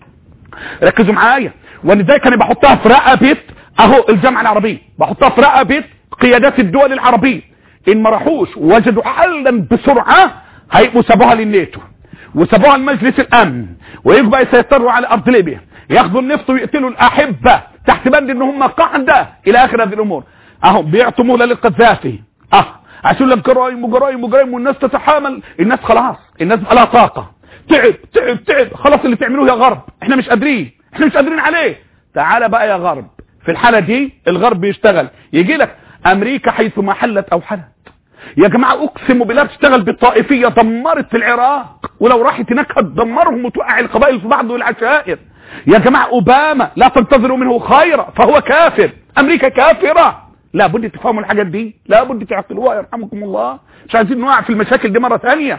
ركزوا معايا. ولذلك انا بحطها في رقبة اهو الجامعة العربية، بحطها في رقبة قيادات الدول العربية. ان ما راحوش ووجدوا حلا بسرعة هيبقوا سابوها للناتو وسابوها لمجلس الامن، ويبقى يسيطروا على ارض ليبيا، ياخذوا النفط ويقتلوا الاحبة تحت بند ان هم قاعدة الى اخر هذه الامور. اهو بيعطوا مهله للقذافي اه عشان لك جرايم وجرايم وجرايم والناس تتحامل. الناس خلاص الناس بقى لها طاقه، تعب تعب تعب خلاص اللي تعملوه يا غرب احنا مش قادرين احنا مش قادرين عليه. تعالى بقى يا غرب. في الحاله دي الغرب بيشتغل، يجي لك امريكا حيث ما حلت او حلت. يا جماعه اقسم بالله بتشتغل بالطائفيه، دمرت في العراق ولو راحت هناك هتدمرهم وتوقع القبائل في بعض والعشائر. يا جماعه اوباما لا تنتظروا منه خيرا فهو كافر، امريكا كافره. لابد تفهموا الحاجات دي، لابد تعقلوها يرحمكم الله. مش عايزين نوقع في المشاكل دي مره ثانيه.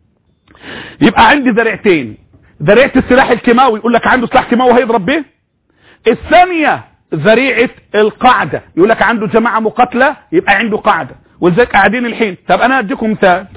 يبقى عندي ذريعتين، ذريعه السلاح الكيماوي يقول لك عنده سلاح كيماوي هيضرب به. الثانيه ذريعه القاعده يقول لك عنده جماعه مقاتله يبقى عنده قاعده، ولذلك قاعدين الحين. طب انا اديكم مثال،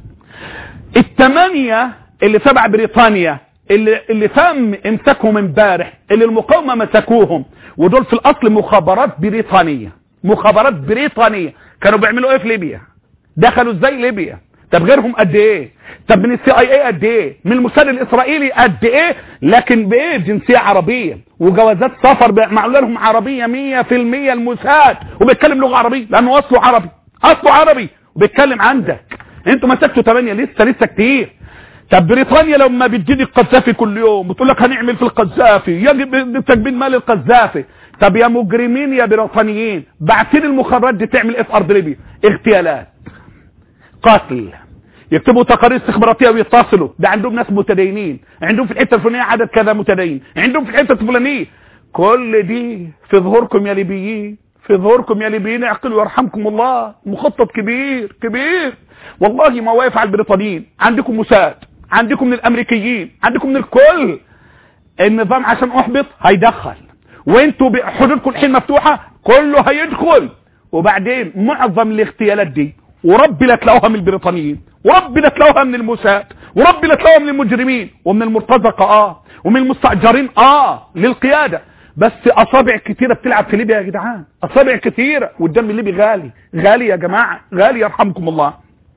الثمانيه اللي تبع بريطانيا اللي اللي تم امسكهم امبارح، اللي المقاومه مسكوهم، ودول في الاصل مخابرات بريطانيه، مخابرات بريطانيه. كانوا بيعملوا ايه في ليبيا؟ دخلوا ازاي ليبيا؟ طب غيرهم قد ايه؟ طب من السي اي اي قد ايه؟ من الموساد الاسرائيلي قد ايه؟ لكن بايه؟ جنسيه عربيه وجوازات سفر معموله لهم عربيه مية في المية الموساد، وبيتكلم لغه عربيه لانه اصله عربي، اصله عربي وبيتكلم عندك. انتوا مسكتوا ثمانية لسه لسه كتير. طب بريطانيا لما بتجيب القذافي كل يوم بتقول لك هنعمل في القذافي، يجب تجميد مال القذافي. طب يا مجرمين يا بريطانيين بعتين المخابرات دي تعمل ايه في ارض ليبيا؟ اغتيالات، قتل، يكتبوا تقارير استخباراتيه ويتصلوا، ده عندهم ناس متدينين، عندهم في الحته الفلانيه عدد كذا متدين، عندهم في الحته الفلانيه. كل دي في ظهوركم يا ليبيين، في ظهوركم يا ليبيين. اعقلوا يرحمكم الله. مخطط كبير كبير والله ما واقف على البريطانيين. عندكم موساد، عندكم من الامريكيين، عندكم من الكل. النظام عشان احبط هيدخل، وانتوا حدودكم الحين مفتوحه كله هيدخل. وبعدين معظم الاغتيالات دي وربي لا تلاقوها من البريطانيين، وربي لا تلاقوها من الموساد، وربي لا تلاقوها من المجرمين ومن المرتزقه اه ومن المستاجرين اه للقياده. بس اصابع كتيره بتلعب في ليبيا يا جدعان، اصابع كتيره، والدم الليبي غالي غالي يا جماعه، غالي يرحمكم الله.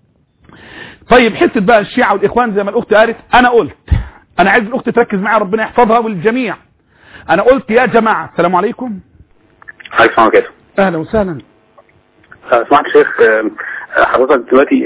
طيب حته بقى الشيعه والاخوان زي ما الاخت قالت، انا قلت انا عايز الاخت تركز معايا ربنا يحفظها والجميع. انا قلت يا جماعه السلام عليكم. عليكم السلام عليكم. اهلا وسهلا. سمعت شيخ حضرتك دلوقتي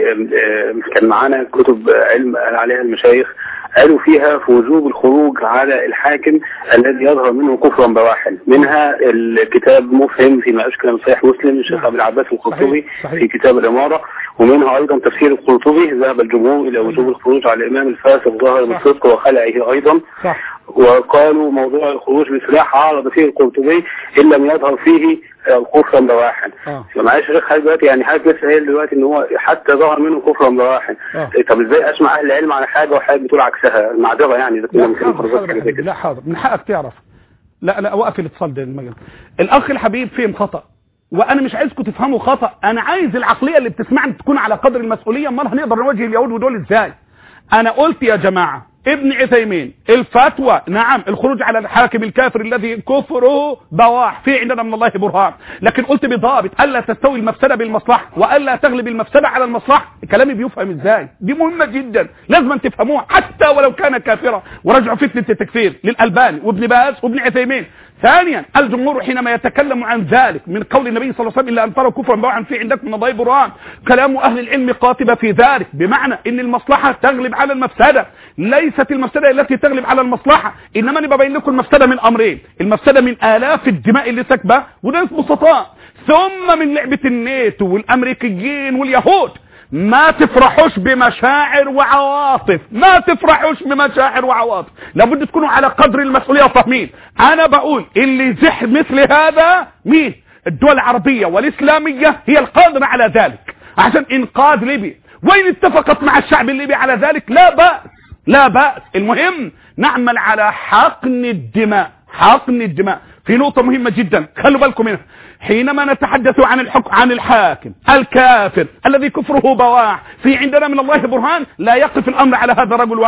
كان معانا كتب علم قال عليها المشايخ، قالوا فيها في وجوب الخروج على الحاكم الذي يظهر منه كفرا بواحل، منها الكتاب مفهم فيما أشكل من صحيح مسلم الشيخ أبي العباس القرطبي في كتاب الإمارة، ومنها أيضا تفسير القرطبي ذهب الجمهور إلى وجوب الخروج على الإمام الفاسق ظاهر بالصدق وخلعه أيضا. صح. وقالوا موضوع الخروج بسلاح عارض فيه القرطبي إن لم يظهر فيه كفرا بواحا. فمعلش شيخ حضرتك دلوقتي يعني حضرتك لسه قايل دلوقتي ان هو حتى ظهر منه كفرا بواحا. طب ازاي اسمع اهل العلم على حاجه وحضرتك بتقول عكسها؟ المعذره يعني اذا كنا ممكن حضرتك. لا حاضر من حقك تعرف. لا لا وقف الاتصال ده المجال. الاخ الحبيب فهم خطا، وانا مش عايزكم تفهموا خطا، انا عايز العقليه اللي بتسمعني تكون على قدر المسؤوليه. امال هنقدر نواجه اليهود ودول ازاي؟ انا قلت يا جماعه ابن عثيمين الفتوى نعم الخروج على الحاكم الكافر الذي كفره بواح في عندنا من الله برهان، لكن قلت بضابط الا تستوي المفسده بالمصلحه والا تغلب المفسده على المصلحه. كلامي بيفهم ازاي؟ دي مهمه جدا لازم أن تفهموها حتى ولو كان كافرا. ورجعوا فتنه التكفير للالباني وابن باز وابن عثيمين. ثانيا الجمهور حينما يتكلم عن ذلك من قول النبي صلى الله عليه وسلم الا ان تروا كفرا بواحا في عندكم من الله برهان، كلام اهل العلم قاطبه في ذلك، بمعنى ان المصلحه تغلب على المفسده، ليست المفسده التي تغلب على المصلحه. انما انا ببين لكم المفسده من امرين، المفسده من الاف الدماء اللي سكبه وده اسمه سطاء، ثم من لعبه الناتو والامريكيين واليهود. ما تفرحوش بمشاعر وعواطف، ما تفرحوش بمشاعر وعواطف، لابد تكونوا على قدر المسؤوليه وفاهمين. انا بقول اللي زح مثل هذا مين؟ الدول العربيه والاسلاميه هي القادره على ذلك عشان انقاذ ليبيا، وين اتفقت مع الشعب الليبي على ذلك لا بأس لا بأس. المهم نعمل على حقن الدماء، حقن الدماء. في نقطة مهمة جدا خلوا بالكم منها، حينما نتحدث عن الحكم عن الحاكم الكافر الذي كفره بواح في عندنا من الله برهان، لا يقف الأمر على هذا الرجل وحده،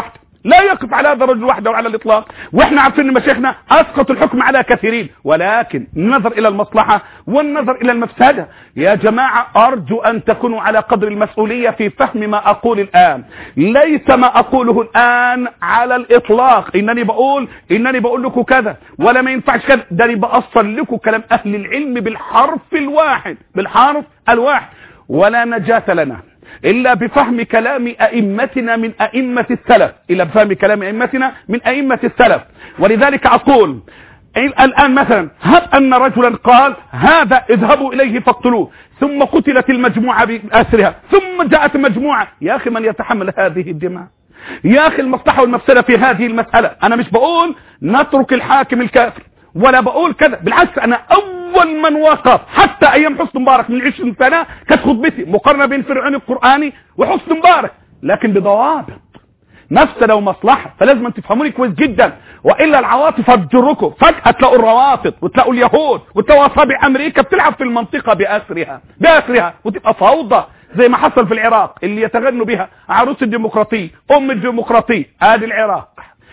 لا يقف على هذا الرجل وحده على الإطلاق. وإحنا عارفين أن مشايخنا أسقطوا الحكم على كثيرين، ولكن النظر إلى المصلحة والنظر إلى المفسدة. يا جماعة أرجو أن تكونوا على قدر المسؤولية في فهم ما أقول الآن. ليس ما أقوله الآن على الإطلاق إنني بقول إنني بقول لكم كذا ولا ما ينفعش كذا، ده أنا بأصل لكم كلام أهل العلم بالحرف الواحد، بالحرف الواحد. ولا نجاة لنا إلا بفهم كلام أئمتنا من أئمة السلف، إلا بفهم كلام أئمتنا من أئمة السلف. ولذلك أقول الآن مثلا هب أن رجلا قال هذا اذهبوا إليه فاقتلوه، ثم قتلت المجموعة بأسرها، ثم جاءت مجموعة. يا أخي من يتحمل هذه الدماء؟ يا أخي المصلحة والمفسدة في هذه المسألة. أنا مش بقول نترك الحاكم الكافر ولا بقول كذا، بالعكس أنا أول من وقف حتى أيام حسن مبارك من عشرين سنة كانت خطبتي مقارنة بين فرعون القرآني وحسن مبارك، لكن بضوابط مفسدة ومصلحة. فلازم أن تفهموني كويس جدا، وإلا العواطف هتجركم. فجأة تلاقوا الروافض وتلاقوا اليهود وتلاقوا أصابع أمريكا بتلعب في المنطقة بأسرها بأسرها وتبقى فوضى زي ما حصل في العراق اللي يتغنوا بها عروس الديمقراطية أم الديمقراطية. آدي العراق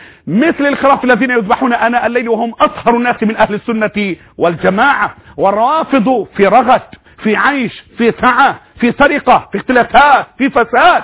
مثل الخراف الذين يذبحون آناء الليل وهم أطهر الناس من أهل السنة والجماعة. والروافض في رغد، في عيش، في سعة، في سرقة، في اختلافات، في فساد.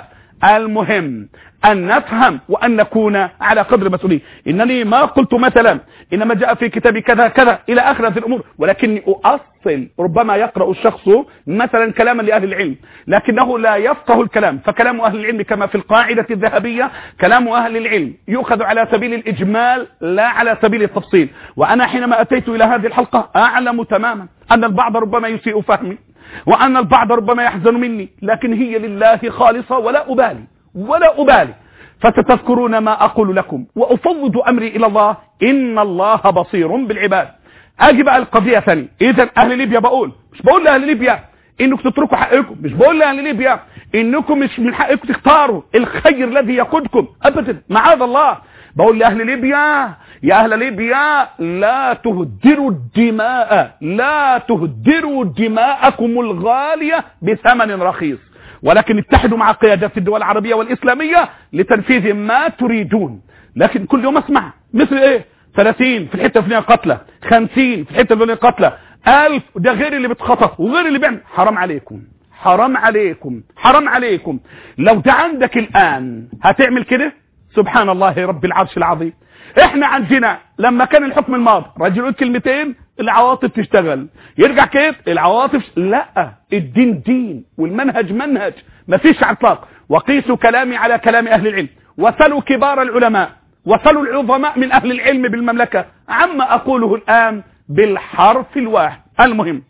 المهم أن نفهم وأن نكون على قدر المسؤولية. إنني ما قلت مثلا إنما جاء في كتابي كذا كذا إلى آخر هذه الأمور، ولكني أؤصل. ربما يقرأ الشخص مثلا كلاما لأهل العلم لكنه لا يفقه الكلام، فكلام أهل العلم كما في القاعدة الذهبية كلام أهل العلم يؤخذ على سبيل الإجمال لا على سبيل التفصيل. وأنا حينما أتيت إلى هذه الحلقة أعلم تماما أن البعض ربما يسيء فهمي وأن البعض ربما يحزن مني، لكن هي لله خالصة ولا أبالي ولا أبالي. فستذكرون ما أقول لكم وأفوض أمري إلى الله، إن الله بصير بالعباد. أجي بقى القضية ثانية. إذن أهل ليبيا بقول مش بقول لأهل ليبيا إنكم تتركوا حقكم، مش بقول لأهل ليبيا إنكم مش من حقكم تختاروا الخير الذي يقودكم أبدا، معاذ الله. بقول لأهل ليبيا يا أهل ليبيا لا تهدروا الدماء، لا تهدروا دماءكم الغالية بثمن رخيص، ولكن اتحدوا مع قيادات الدول العربية والإسلامية لتنفيذ ما تريدون. لكن كل يوم اسمع مثل ايه ثلاثين في الحتة الفلانية قتلى، خمسين في الحتة الفلانية قتلى، ألف، ده غير اللي بتخطف وغير اللي بيعمل. حرام عليكم حرام عليكم حرام عليكم. لو ده عندك الآن هتعمل كده؟ سبحان الله رب العرش العظيم. احنا عندنا لما كان الحكم الماضي رجل يقول كلمتين العواطف تشتغل، يرجع كيف العواطف؟ لا، الدين دين والمنهج منهج، ما فيش اطلاق. وقيسوا كلامي على كلام اهل العلم، وسلوا كبار العلماء، وسلوا العظماء من اهل العلم بالمملكة عما اقوله الان بالحرف الواحد. المهم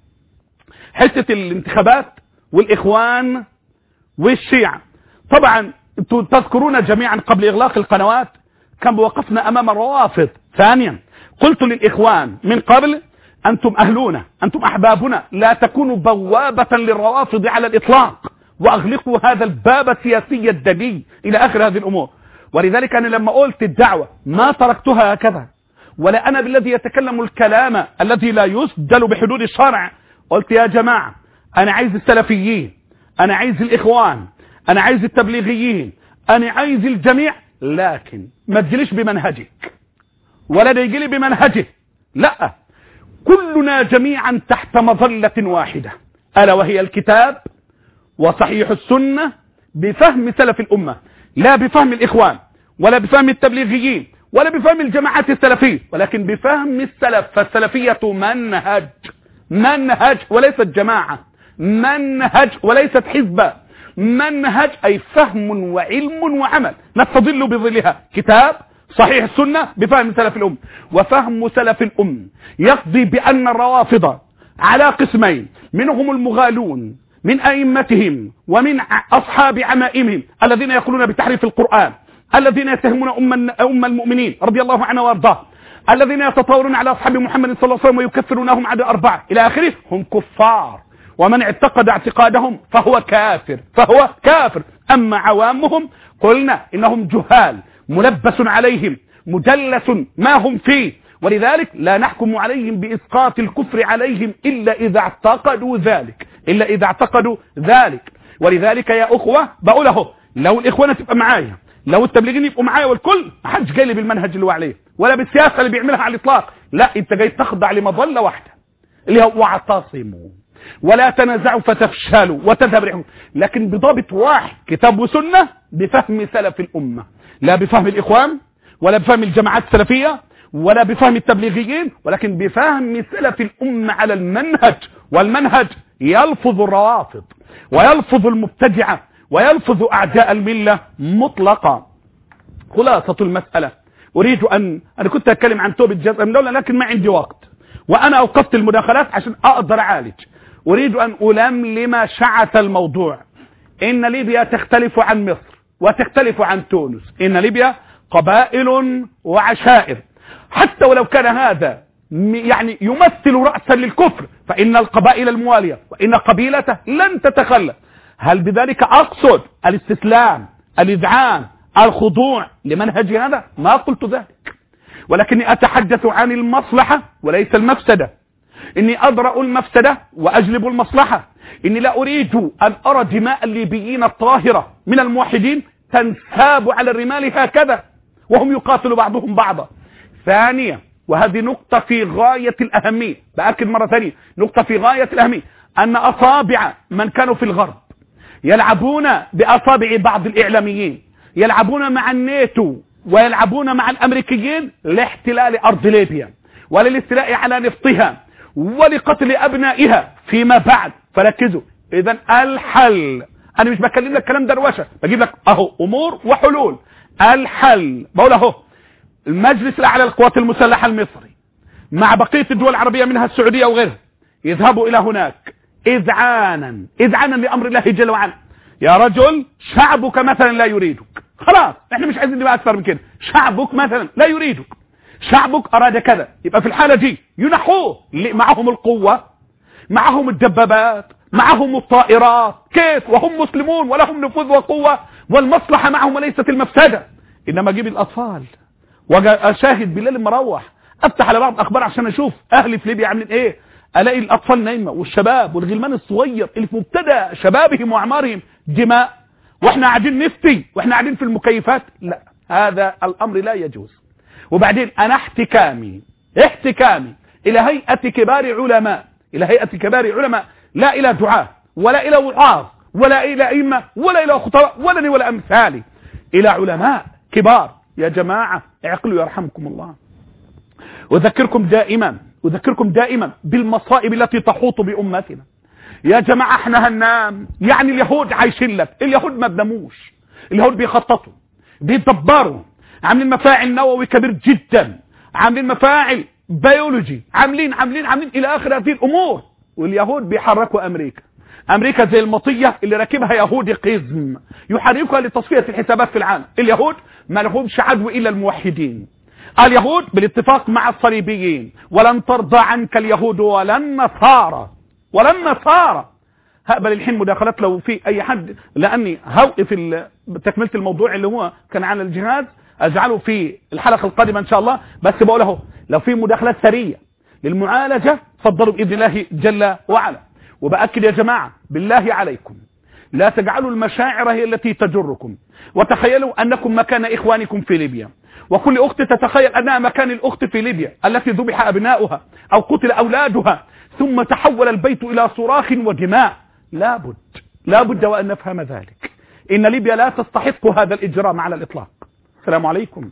حتة الانتخابات والاخوان والشيعة، طبعا انتم تذكرون جميعا قبل اغلاق القنوات كم وقفنا امام الروافض. ثانيا قلت للاخوان من قبل انتم اهلونا، انتم احبابنا، لا تكونوا بوابة للروافض على الاطلاق، واغلقوا هذا الباب السياسي الدني الى اخر هذه الامور. ولذلك انا لما قلت الدعوة ما تركتها هكذا، ولا انا بالذي يتكلم الكلام الذي لا يسدل بحدود الشرع. قلت يا جماعة انا عايز السلفيين، انا عايز الاخوان، انا عايز التبليغيين، انا عايز الجميع، لكن ما تجيليش بمنهجك ولا ده يجيلي بمنهجه، لا، كلنا جميعا تحت مظلة واحدة ألا وهي الكتاب وصحيح السنة بفهم سلف الأمة، لا بفهم الإخوان ولا بفهم التبليغيين ولا بفهم الجماعات السلفية، ولكن بفهم السلف. فالسلفية منهج منهج وليست جماعة، منهج وليست حزبة، منهج أي فهم وعلم وعمل نستظل بظلها، كتاب صحيح السنة بفهم سلف الأم. وفهم سلف الأم يقضي بأن الروافض على قسمين، منهم المغالون من أئمتهم ومن أصحاب عمائمهم الذين يقولون بتحريف القرآن، الذين يتهمون أم أم المؤمنين رضي الله عنها وارضاه، الذين يتطاولون على أصحاب محمد صلى الله عليه وسلم ويكفرونهم عدد أربعة إلى آخره، هم كفار، ومن اعتقد اعتقادهم فهو كافر فهو كافر. أما عوامهم قلنا إنهم جهال ملبس عليهم مدلس ما هم فيه، ولذلك لا نحكم عليهم بإسقاط الكفر عليهم إلا إذا اعتقدوا ذلك إلا إذا اعتقدوا ذلك. ولذلك يا أخوة بقوله لو الإخوان تبقى معايا لو التبليغيين يبقوا معايا والكل ما حدش جاي لي بالمنهج اللي هو عليه ولا بالسياسه اللي بيعملها على الاطلاق، لا انت جاي تخضع لمظله واحده اللي هو واعتصموا ولا تنازعوا فتفشلوا وتذهب ريحكم، لكن بضابط واحد كتاب وسنه بفهم سلف الامه، لا بفهم الاخوان ولا بفهم الجماعات السلفيه ولا بفهم التبليغيين، ولكن بفهم سلف الامه على المنهج، والمنهج يلفظ الروافض ويلفظ المبتدعه ويلفظ اعداء المله مطلقا. خلاصه المساله، اريد ان انا كنت اتكلم عن توبه جزء من الدوله لكن ما عندي وقت، وانا اوقفت المداخلات عشان اقدر اعالج. اريد ان الملم شعث الموضوع. ان ليبيا تختلف عن مصر وتختلف عن تونس، ان ليبيا قبائل وعشائر، حتى ولو كان هذا يعني يمثل رأسا للكفر فإن القبائل الموالية وإن قبيلته لن تتخلى. هل بذلك أقصد الاستسلام، الإذعان، الخضوع لمنهج هذا؟ ما قلت ذلك، ولكني أتحدث عن المصلحة وليس المفسدة. إني أدرأ المفسدة وأجلب المصلحة. إني لا أريد أن أرى دماء الليبيين الطاهرة من الموحدين تنساب على الرمال هكذا وهم يقاتلوا بعضهم بعضا. ثانيا، وهذه نقطة في غاية الأهمية، بأكد مرة ثانية، نقطة في غاية الأهمية، أن أصابع من كانوا في الغرب يلعبون بأصابع بعض الإعلاميين، يلعبون مع الناتو ويلعبون مع الأمريكيين لاحتلال أرض ليبيا وللاستيلاء على نفطها ولقتل أبنائها فيما بعد. فركزوا، إذن الحل، أنا مش بكلم لك كلام دروشة، بجيب لك أهو أمور وحلول. الحل بقول أهو المجلس الأعلى للقوات المسلحة المصري مع بقية الدول العربية منها السعودية وغيرها يذهبوا إلى هناك إذعانا إذعانا لأمر الله جل وعلا. يا رجل شعبك مثلا لا يريدك، خلاص احنا مش عايزين نبقى أكثر من كده، شعبك مثلا لا يريدك، شعبك أراد كذا، يبقى في الحالة دي ينحوه. معهم القوة، معهم الدبابات، معهم الطائرات، كيف وهم مسلمون ولهم نفوذ وقوة والمصلحة معهم وليست المفسدة. إنما أجيب الأطفال وأشاهد بالليل مروح أفتح على بعض أخبار عشان أشوف أهلي في ليبيا عاملين إيه، ألاقي الأطفال نايمة والشباب والغلمان الصغير اللي في مبتدأ شبابهم وأعمارهم دماء، وإحنا قاعدين نفتي وإحنا قاعدين في المكيفات. لا، هذا الأمر لا يجوز. وبعدين أنا احتكامي احتكامي إلى هيئة كبار علماء، إلى هيئة كبار علماء، لا إلى دعاة ولا إلى وعاظ ولا إلى أئمة ولا إلى خطباء ولا ولا أمثالي، إلى علماء كبار. يا جماعة اعقلوا يرحمكم الله. أذكركم دائما أذكركم دائما بالمصائب التي تحوط بأمتنا. يا جماعة احنا هننام؟ يعني اليهود عايشين لك، اليهود ما بناموش، اليهود بيخططوا بيدبروا، عاملين مفاعل نووي كبير جدا، عاملين مفاعل بيولوجي، عاملين عاملين عاملين إلى آخر هذه الأمور. واليهود بيحركوا أمريكا، أمريكا زي المطية اللي راكبها يهودي قزم يحركها لتصفية الحسابات في العالم. اليهود ما لهمش عدو إلا الموحدين. اليهود بالاتفاق مع الصليبيين، ولن ترضى عنك اليهود ولا النصارى ولا النصارى. هقبل الحين مداخلات لو في أي حد، لأني هوقف تكملة الموضوع اللي هو كان عن الجهاد أجعله في الحلقة القادمة إن شاء الله، بس بقوله لو في مداخلات سرية للمعالجة تفضلوا بإذن الله جل وعلا. وبأكد يا جماعة بالله عليكم لا تجعلوا المشاعر هي التي تجركم، وتخيلوا أنكم مكان إخوانكم في ليبيا، وكل أخت تتخيل أنها مكان الأخت في ليبيا التي ذبح أبناؤها أو قتل أولادها ثم تحول البيت إلى صراخ ودماء. لابد لابد وأن نفهم ذلك. إن ليبيا لا تستحق هذا الإجرام على الإطلاق. السلام عليكم.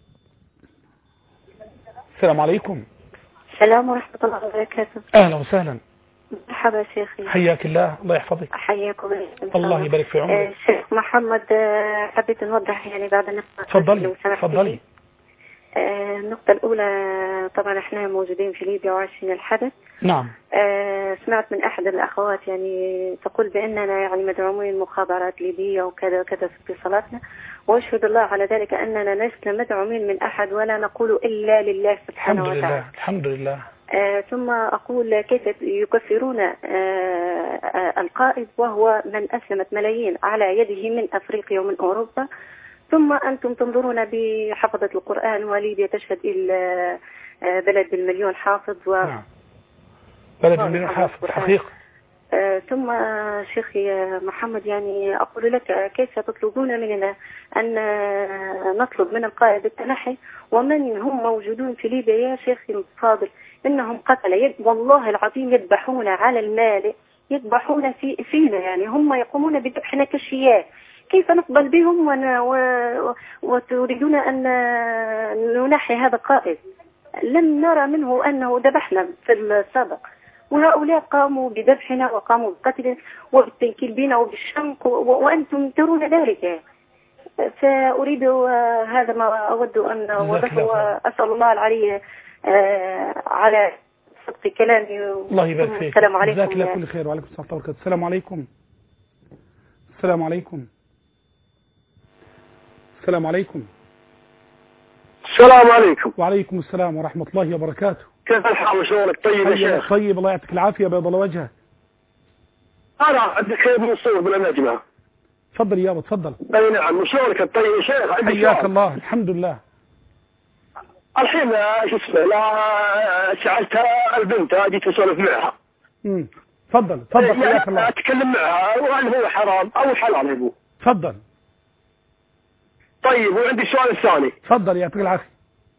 السلام عليكم. السلام ورحمة الله وبركاته. أهلا وسهلا. مرحبا شيخي. حياك الله، الله يحفظك. حياكم الله يبارك في عمرك. شيخ محمد، حبيت نوضح يعني بعد النقطة. تفضلي تفضلي. النقطة الأولى، طبعا احنا موجودين في ليبيا وعايشين الحدث. نعم. سمعت من أحد الأخوات يعني تقول بأننا يعني مدعومين مخابرات ليبية وكذا وكذا في اتصالاتنا، وأشهد الله على ذلك أننا لسنا مدعومين من أحد ولا نقول إلا لله سبحانه وتعالى. الحمد لله الحمد لله. آه ثم أقول كيف يكفرون آه آه القائد وهو من أسلمت ملايين على يده من أفريقيا ومن أوروبا، ثم أنتم تنظرون بحفظة القرآن وليبيا تشهد إلى آه بلد بالمليون حافظ و نعم. بلد بالمليون حافظ حقيقة. آه ثم شيخي محمد، يعني أقول لك كيف تطلبون مننا أن نطلب من القائد التنحي ومن هم موجودون في ليبيا يا شيخي الفاضل؟ إنهم قتل، والله العظيم يذبحون على المال، يذبحون في فينا، يعني هم يقومون بذبحنا كالشياه. كيف نقبل بهم و... وتريدون أن ننحي هذا القائد؟ لم نرى منه أنه ذبحنا في السابق، وهؤلاء قاموا بذبحنا وقاموا بقتلنا وبالتنكيل بنا وبالشنق و... وأنتم ترون ذلك. فأريد هذا ما أود أن أوضحه، وأسأل الله العلي على صدق كلامي. الله يبارك فيك. السلام عليكم. جزاك الله كل خير. وعليكم السلام ورحمة الله. السلام عليكم. السلام عليكم. السلام عليكم. السلام عليكم. وعليكم السلام ورحمة الله وبركاته. كيف الحال وشغلك؟ طيب يا شيخ. طيب، الله يعطيك العافية، بيض الله وجهك. أنا عندك خير من الصور من النجمة. تفضل يابا تفضل. اي نعم، وشغلك الطيب يا شيخ؟ حياك الله. الحمد لله. الحين شو اسمه، لا سألت البنت هذه تسولف معها. امم تفضل تفضل. حياك الله. اتكلم معها وهل هو حرام او حلال ابوه؟ تفضل. طيب، وعندي السؤال الثاني. تفضل يعطيك العافيه.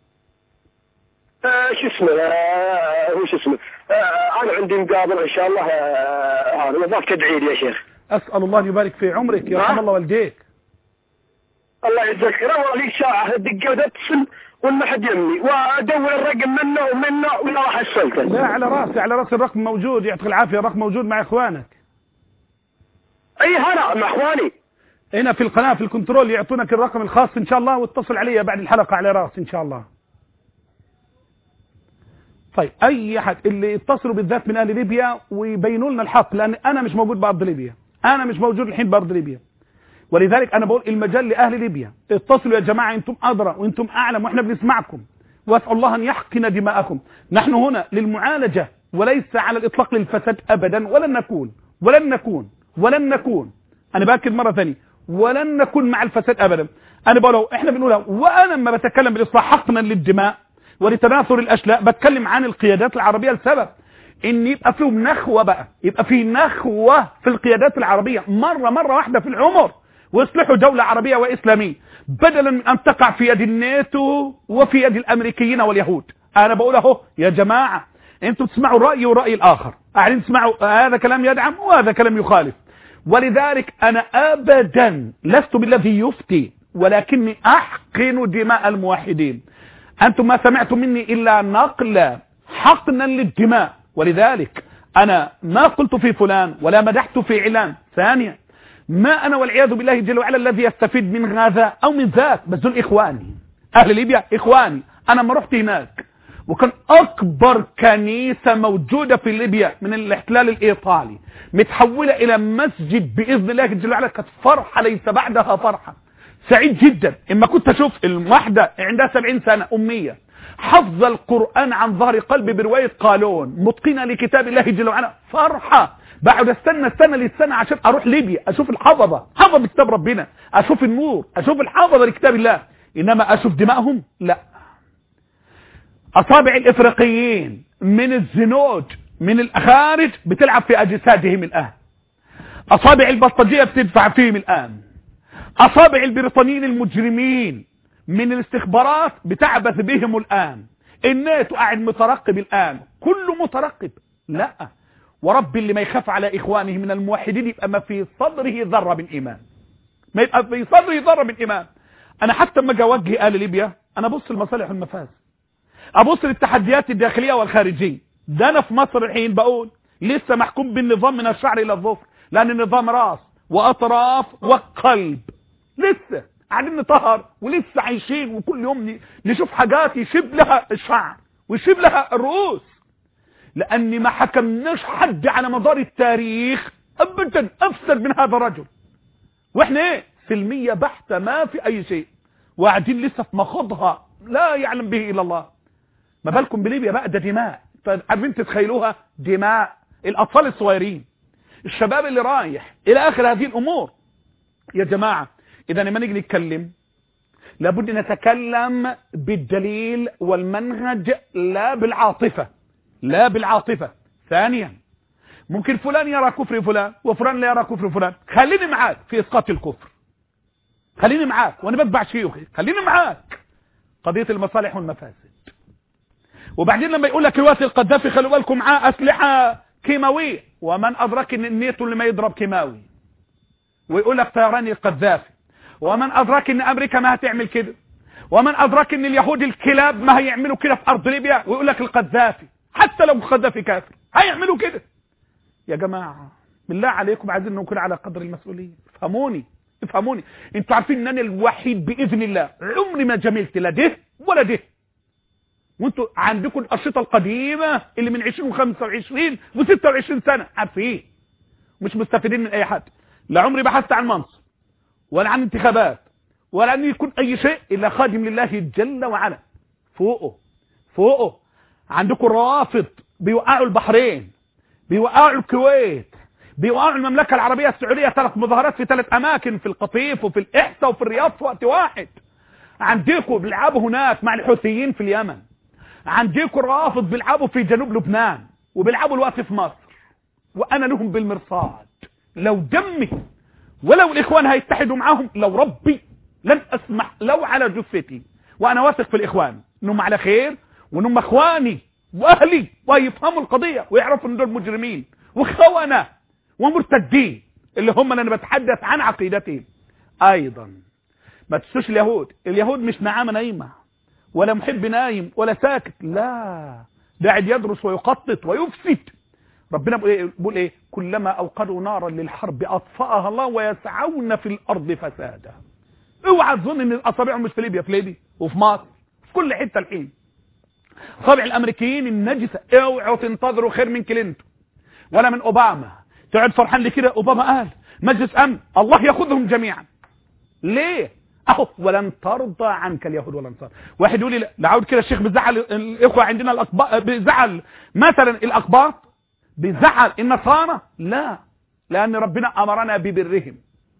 آه شو اسمه آه هو شو اسمه آه انا عندي مقابله ان شاء الله، هذا نبغاك تدعي لي يا شيخ. اسال الله ان يبارك في عمرك، يرحم الله والديك. الله يجزاك خير. والله لي ساعه دقه واتصل ولا حد يمني وادور الرقم منه ومنه ولا راح اسلته. لا، على راسي على راسي، الرقم موجود، يعطيك العافيه، الرقم موجود مع اخوانك. اي هلا مع اخواني هنا في القناه في الكنترول، يعطونك الرقم الخاص ان شاء الله، واتصل علي بعد الحلقه على راسي ان شاء الله. طيب، اي احد اللي يتصلوا بالذات من اهل ليبيا ويبينوا لنا الحق، لان انا مش موجود بارض ليبيا، انا مش موجود الحين بارض ليبيا، ولذلك انا بقول المجال لاهل ليبيا، اتصلوا يا جماعه، انتم ادرى وانتم اعلم واحنا بنسمعكم، واسال الله ان يحقن دماءكم. نحن هنا للمعالجه وليس على الاطلاق للفساد ابدا، ولن نكون ولن نكون ولن نكون انا باكد مره ثانيه، ولن نكون مع الفساد ابدا. انا بقول احنا بنقولها، وانا لما بتكلم بالاصلاح حقنا للدماء ولتناثر الاشلاء بتكلم عن القيادات العربيه لسبب ان يبقى فيهم نخوه، بقى يبقى في نخوه في القيادات العربيه مره مره واحده في العمر، ويصلحوا دولة عربية وإسلامية بدلا من أن تقع في يد الناتو وفي يد الأمريكيين واليهود. أنا بقول اهو يا جماعة، أنتم تسمعوا رأيي ورأي الآخر، قاعدين تسمعوا هذا كلام يدعم وهذا كلام يخالف، ولذلك أنا أبدا لست بالذي يفتي، ولكني أحقن دماء الموحدين. أنتم ما سمعتم مني إلا نقل حقنا للدماء، ولذلك أنا ما قلت في فلان ولا مدحت في علان. ثانيا، ما أنا والعياذ بالله جل وعلا الذي يستفيد من هذا أو من ذاك، بس دول إخواني أهل ليبيا، إخواني. أنا ما رحت هناك وكان أكبر كنيسة موجودة في ليبيا من الاحتلال الإيطالي متحولة إلى مسجد بإذن الله جل وعلا، كانت فرحة ليس بعدها فرحة، سعيد جدا. إما كنت أشوف الواحدة عندها سبعين سنة أمية حفظ القرآن عن ظهر قلبي برواية قالون، متقنة لكتاب الله جل وعلا، فرحة. بعد استنى استنى للسنة عشان اروح ليبيا اشوف الحفظة، حفظ كتاب ربنا، اشوف النور، اشوف الحفظة لكتاب الله، انما اشوف دمائهم لا. اصابع الافريقيين من الزنوج من الخارج بتلعب في اجسادهم الان، اصابع البلطجية بتدفع فيهم الان، اصابع البريطانيين المجرمين من الاستخبارات بتعبث بهم الان، الناتو قاعد مترقب الان، كله مترقب. لا، ورب اللي ما يخاف على إخوانه من الموحدين يبقى ما في صدره ذرة من إيمان، ما يبقى في صدره ذرة من إيمان. أنا حتى لما أوجه آل ليبيا أنا أبص لمصالح والمفاسد، أبص للتحديات الداخلية والخارجية. ده أنا في مصر الحين بقول لسه محكوم بالنظام من الشعر إلى الظفر، لأن النظام راس وأطراف وقلب، لسه قاعدين نطهر ولسه عايشين، وكل يوم نشوف حاجات يشب لها الشعر ويشب لها الرؤوس، لأني ما حكمناش حد على مدار التاريخ أبدا أفسد من هذا الرجل، وإحنا إيه سلمية بحتة ما في أي شيء، وقاعدين لسه في مخاضها لا يعلم به إلا الله. ما بالكم بليبيا بقى؟ ده دماء، عارفين تتخيلوها؟ دماء الأطفال الصغيرين، الشباب اللي رايح إلى آخر هذه الأمور. يا جماعة إذا لما نيجي نتكلم لابد نتكلم بالدليل والمنهج لا بالعاطفة، لا بالعاطفة. ثانيا، ممكن فلان يرى كفر فلان وفلان لا يرى كفر فلان. خليني معاك في اسقاط الكفر، خليني معاك وانا بتبع شيوخي، خليني معاك قضية المصالح والمفاسد. وبعدين لما يقول لك الوقت القذافي خلوا بالكم معاه اسلحة كيماوية، ومن ادرك ان النيتو اللي ما يضرب كيماوي، ويقول لك طيران القذافي، ومن ادرك ان امريكا ما هتعمل كده، ومن ادرك ان اليهود الكلاب ما هيعملوا كده في ارض ليبيا، ويقول لك القذافي حتى لو القذافي كافر هيعملوا كده. يا جماعة بالله عليكم عايزين نكون على قدر المسؤولية. افهموني افهموني انتوا عارفين ان انا الوحيد باذن الله عمري ما جملت لا ده ولا ده، وانتوا عندكم الاشرطه القديمه اللي من عشرين وخمسة وعشرين وستة وعشرين سنه عارفين، مش مستفيدين من اي حد. لا عمري بحثت عن منصب ولا عن انتخابات ولا عن يكون اي شيء الا خادم لله جل وعلا. فوقه فوقه عندكم الروافض بيوقعوا البحرين، بيوقعوا الكويت، بيوقعوا المملكه العربيه السعوديه، ثلاث مظاهرات في ثلاث اماكن، في القطيف وفي الاحساء وفي الرياض في وقت واحد. عندكم بيلعبوا هناك مع الحوثيين في اليمن، عندكم الروافض بيلعبوا في جنوب لبنان، وبيلعبوا الوقت في مصر، وانا لهم بالمرصاد. لو دمي ولو الاخوان هيتحدوا معاهم لو ربي لن اسمح لو على جثتي. وانا واثق في الاخوان انهم على خير، وانهم اخواني واهلي ويفهموا القضيه ويعرفوا ان دول مجرمين وخونه ومرتدين اللي هم اللي انا بتحدث عن عقيدتهم. ايضا ما تنسوش اليهود، اليهود مش نعامه نايمه ولا محب نايم ولا ساكت، لا ده قاعد يدرس ويقطط ويفسد. ربنا بيقول ايه؟ كلما اوقدوا نارا للحرب اطفاها الله ويسعون في الارض فسادا. اوعى تظن ان اصابعهم مش في ليبيا، في ليبيا وفي مصر في كل حته الحين. اصابع الامريكيين النجسه، اوعوا تنتظروا خير من كلينتون ولا من اوباما. تقعد فرحان لي كده اوباما قال مجلس امن الله ياخذهم جميعا. ليه؟ اهو ولن ترضى عنك اليهود ولا النصارى. واحد يقول لي لا عاود كده الشيخ بيزعل الاخوه عندنا الاقباط، بيزعل مثلا الاقباط، بيزعل النصارى. لا، لان ربنا امرنا ببرهم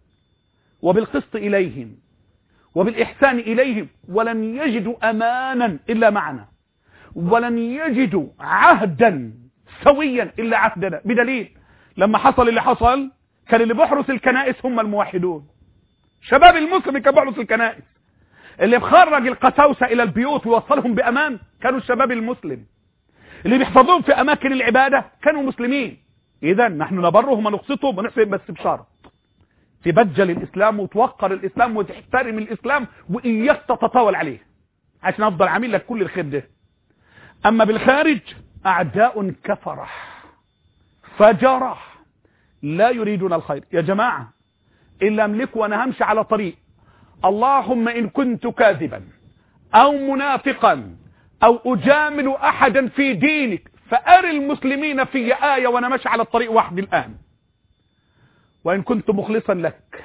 وبالقسط اليهم وبالاحسان اليهم، ولن يجدوا امانا الا معنا، ولن يجدوا عهدا سويا الا عهدنا. بدليل لما حصل اللي حصل كان اللي بيحرس الكنائس هم الموحدون، شباب المسلم كان بيحرس الكنائس، اللي بخرج القساوسه الى البيوت ويوصلهم بامان كانوا الشباب المسلم، اللي بيحفظوهم في اماكن العباده كانوا مسلمين. اذا نحن نبرهم ونقسطهم ونحسن، بس بشرط تبجل الاسلام وتوقر الاسلام وتحترم الاسلام واياك تتطاول عليه عشان افضل عامل لك كل الخير ده. اما بالخارج اعداء كفره فجره لا يريدون الخير. يا جماعه إلا أملك وأنا همشي على طريق اللهم إن كنت كاذبا أو منافقا أو أجامل أحدا في دينك فأري المسلمين في آية وأنا ماشي على الطريق وحدي الآن. وإن كنت مخلصا لك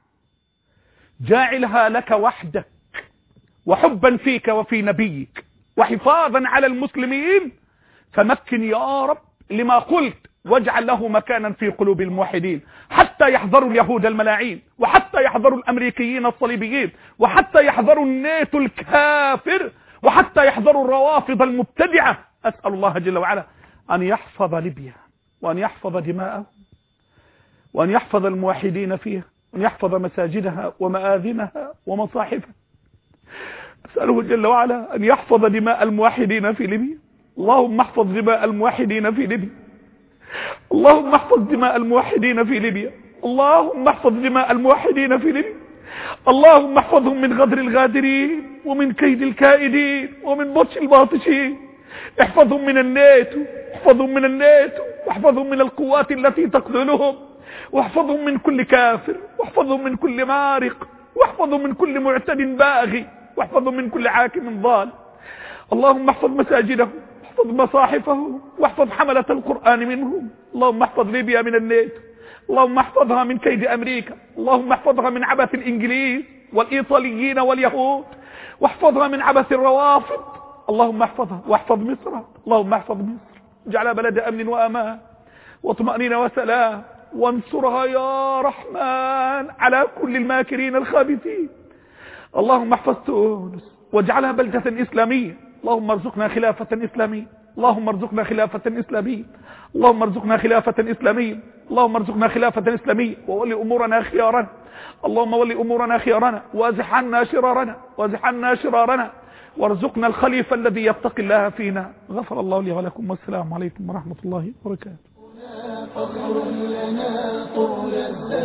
جاعلها لك وحدك وحبا فيك وفي نبيك وحفاظا على المسلمين فمكن يا رب لما قلت، واجعل له مكانا في قلوب الموحدين حتى يحذروا اليهود الملاعين، وحتى يحذروا الأمريكيين الصليبيين، وحتى يحذروا الناتو الكافر، وحتى يحذروا الروافض المبتدعة. أسأل الله جل وعلا أن يحفظ ليبيا وأن يحفظ دماءهم وأن يحفظ الموحدين فيها وأن يحفظ مساجدها ومآذنها ومصاحفها. أسأله جل وعلا أن يحفظ دماء الموحدين في ليبيا. اللهم احفظ دماء الموحدين في ليبيا، اللهم احفظ دماء الموحدين في ليبيا، اللهم احفظ دماء الموحدين في ليبيا، اللهم احفظهم من غدر الغادرين ومن كيد الكائدين ومن بطش الباطشين. احفظهم من الناتو، احفظهم من الناتو، واحفظهم من القوات التي تقتلهم، واحفظهم من كل كافر، واحفظهم من كل مارق، واحفظهم من كل معتد باغي، واحفظهم من كل حاكم ضال. اللهم احفظ مساجدهم، احفظ مصاحفهم، واحفظ حملة القرآن منهم. اللهم احفظ ليبيا من الناتو، اللهم احفظها من كيد أمريكا، اللهم احفظها من عبث الإنجليز والإيطاليين واليهود، واحفظها من عبث الروافض. اللهم احفظها واحفظ مصر، اللهم احفظ مصر، اجعلها بلد أمن وأمان واطمأنين وسلام، وانصرها يا رحمن على كل الماكرين الخابثين. اللهم احفظ تونس واجعلها بلدة إسلامية، اللهم ارزقنا خلافة إسلامية، اللهم ارزقنا خلافة إسلامية، اللهم ارزقنا خلافة إسلامية، اللهم ارزقنا خلافة إسلامية، وولي أمورنا خيارنا، اللهم ولي أمورنا خيارنا، وازح عنا شرارنا، وازح عنا شرارنا، وارزقنا الخليفة الذي يتقي الله فينا. غفر الله لي ولكم، والسلام عليكم ورحمة الله وبركاته. فخر لنا طول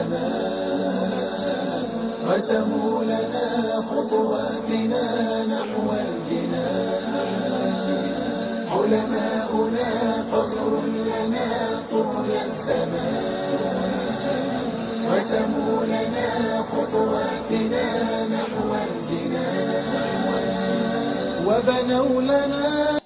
الزمان، وتمو لنا خطواتنا نحو الجنان. علماؤنا فخر لنا طول الزمان، وتمو لنا خطواتنا نحو الجنان. وبنوا لنا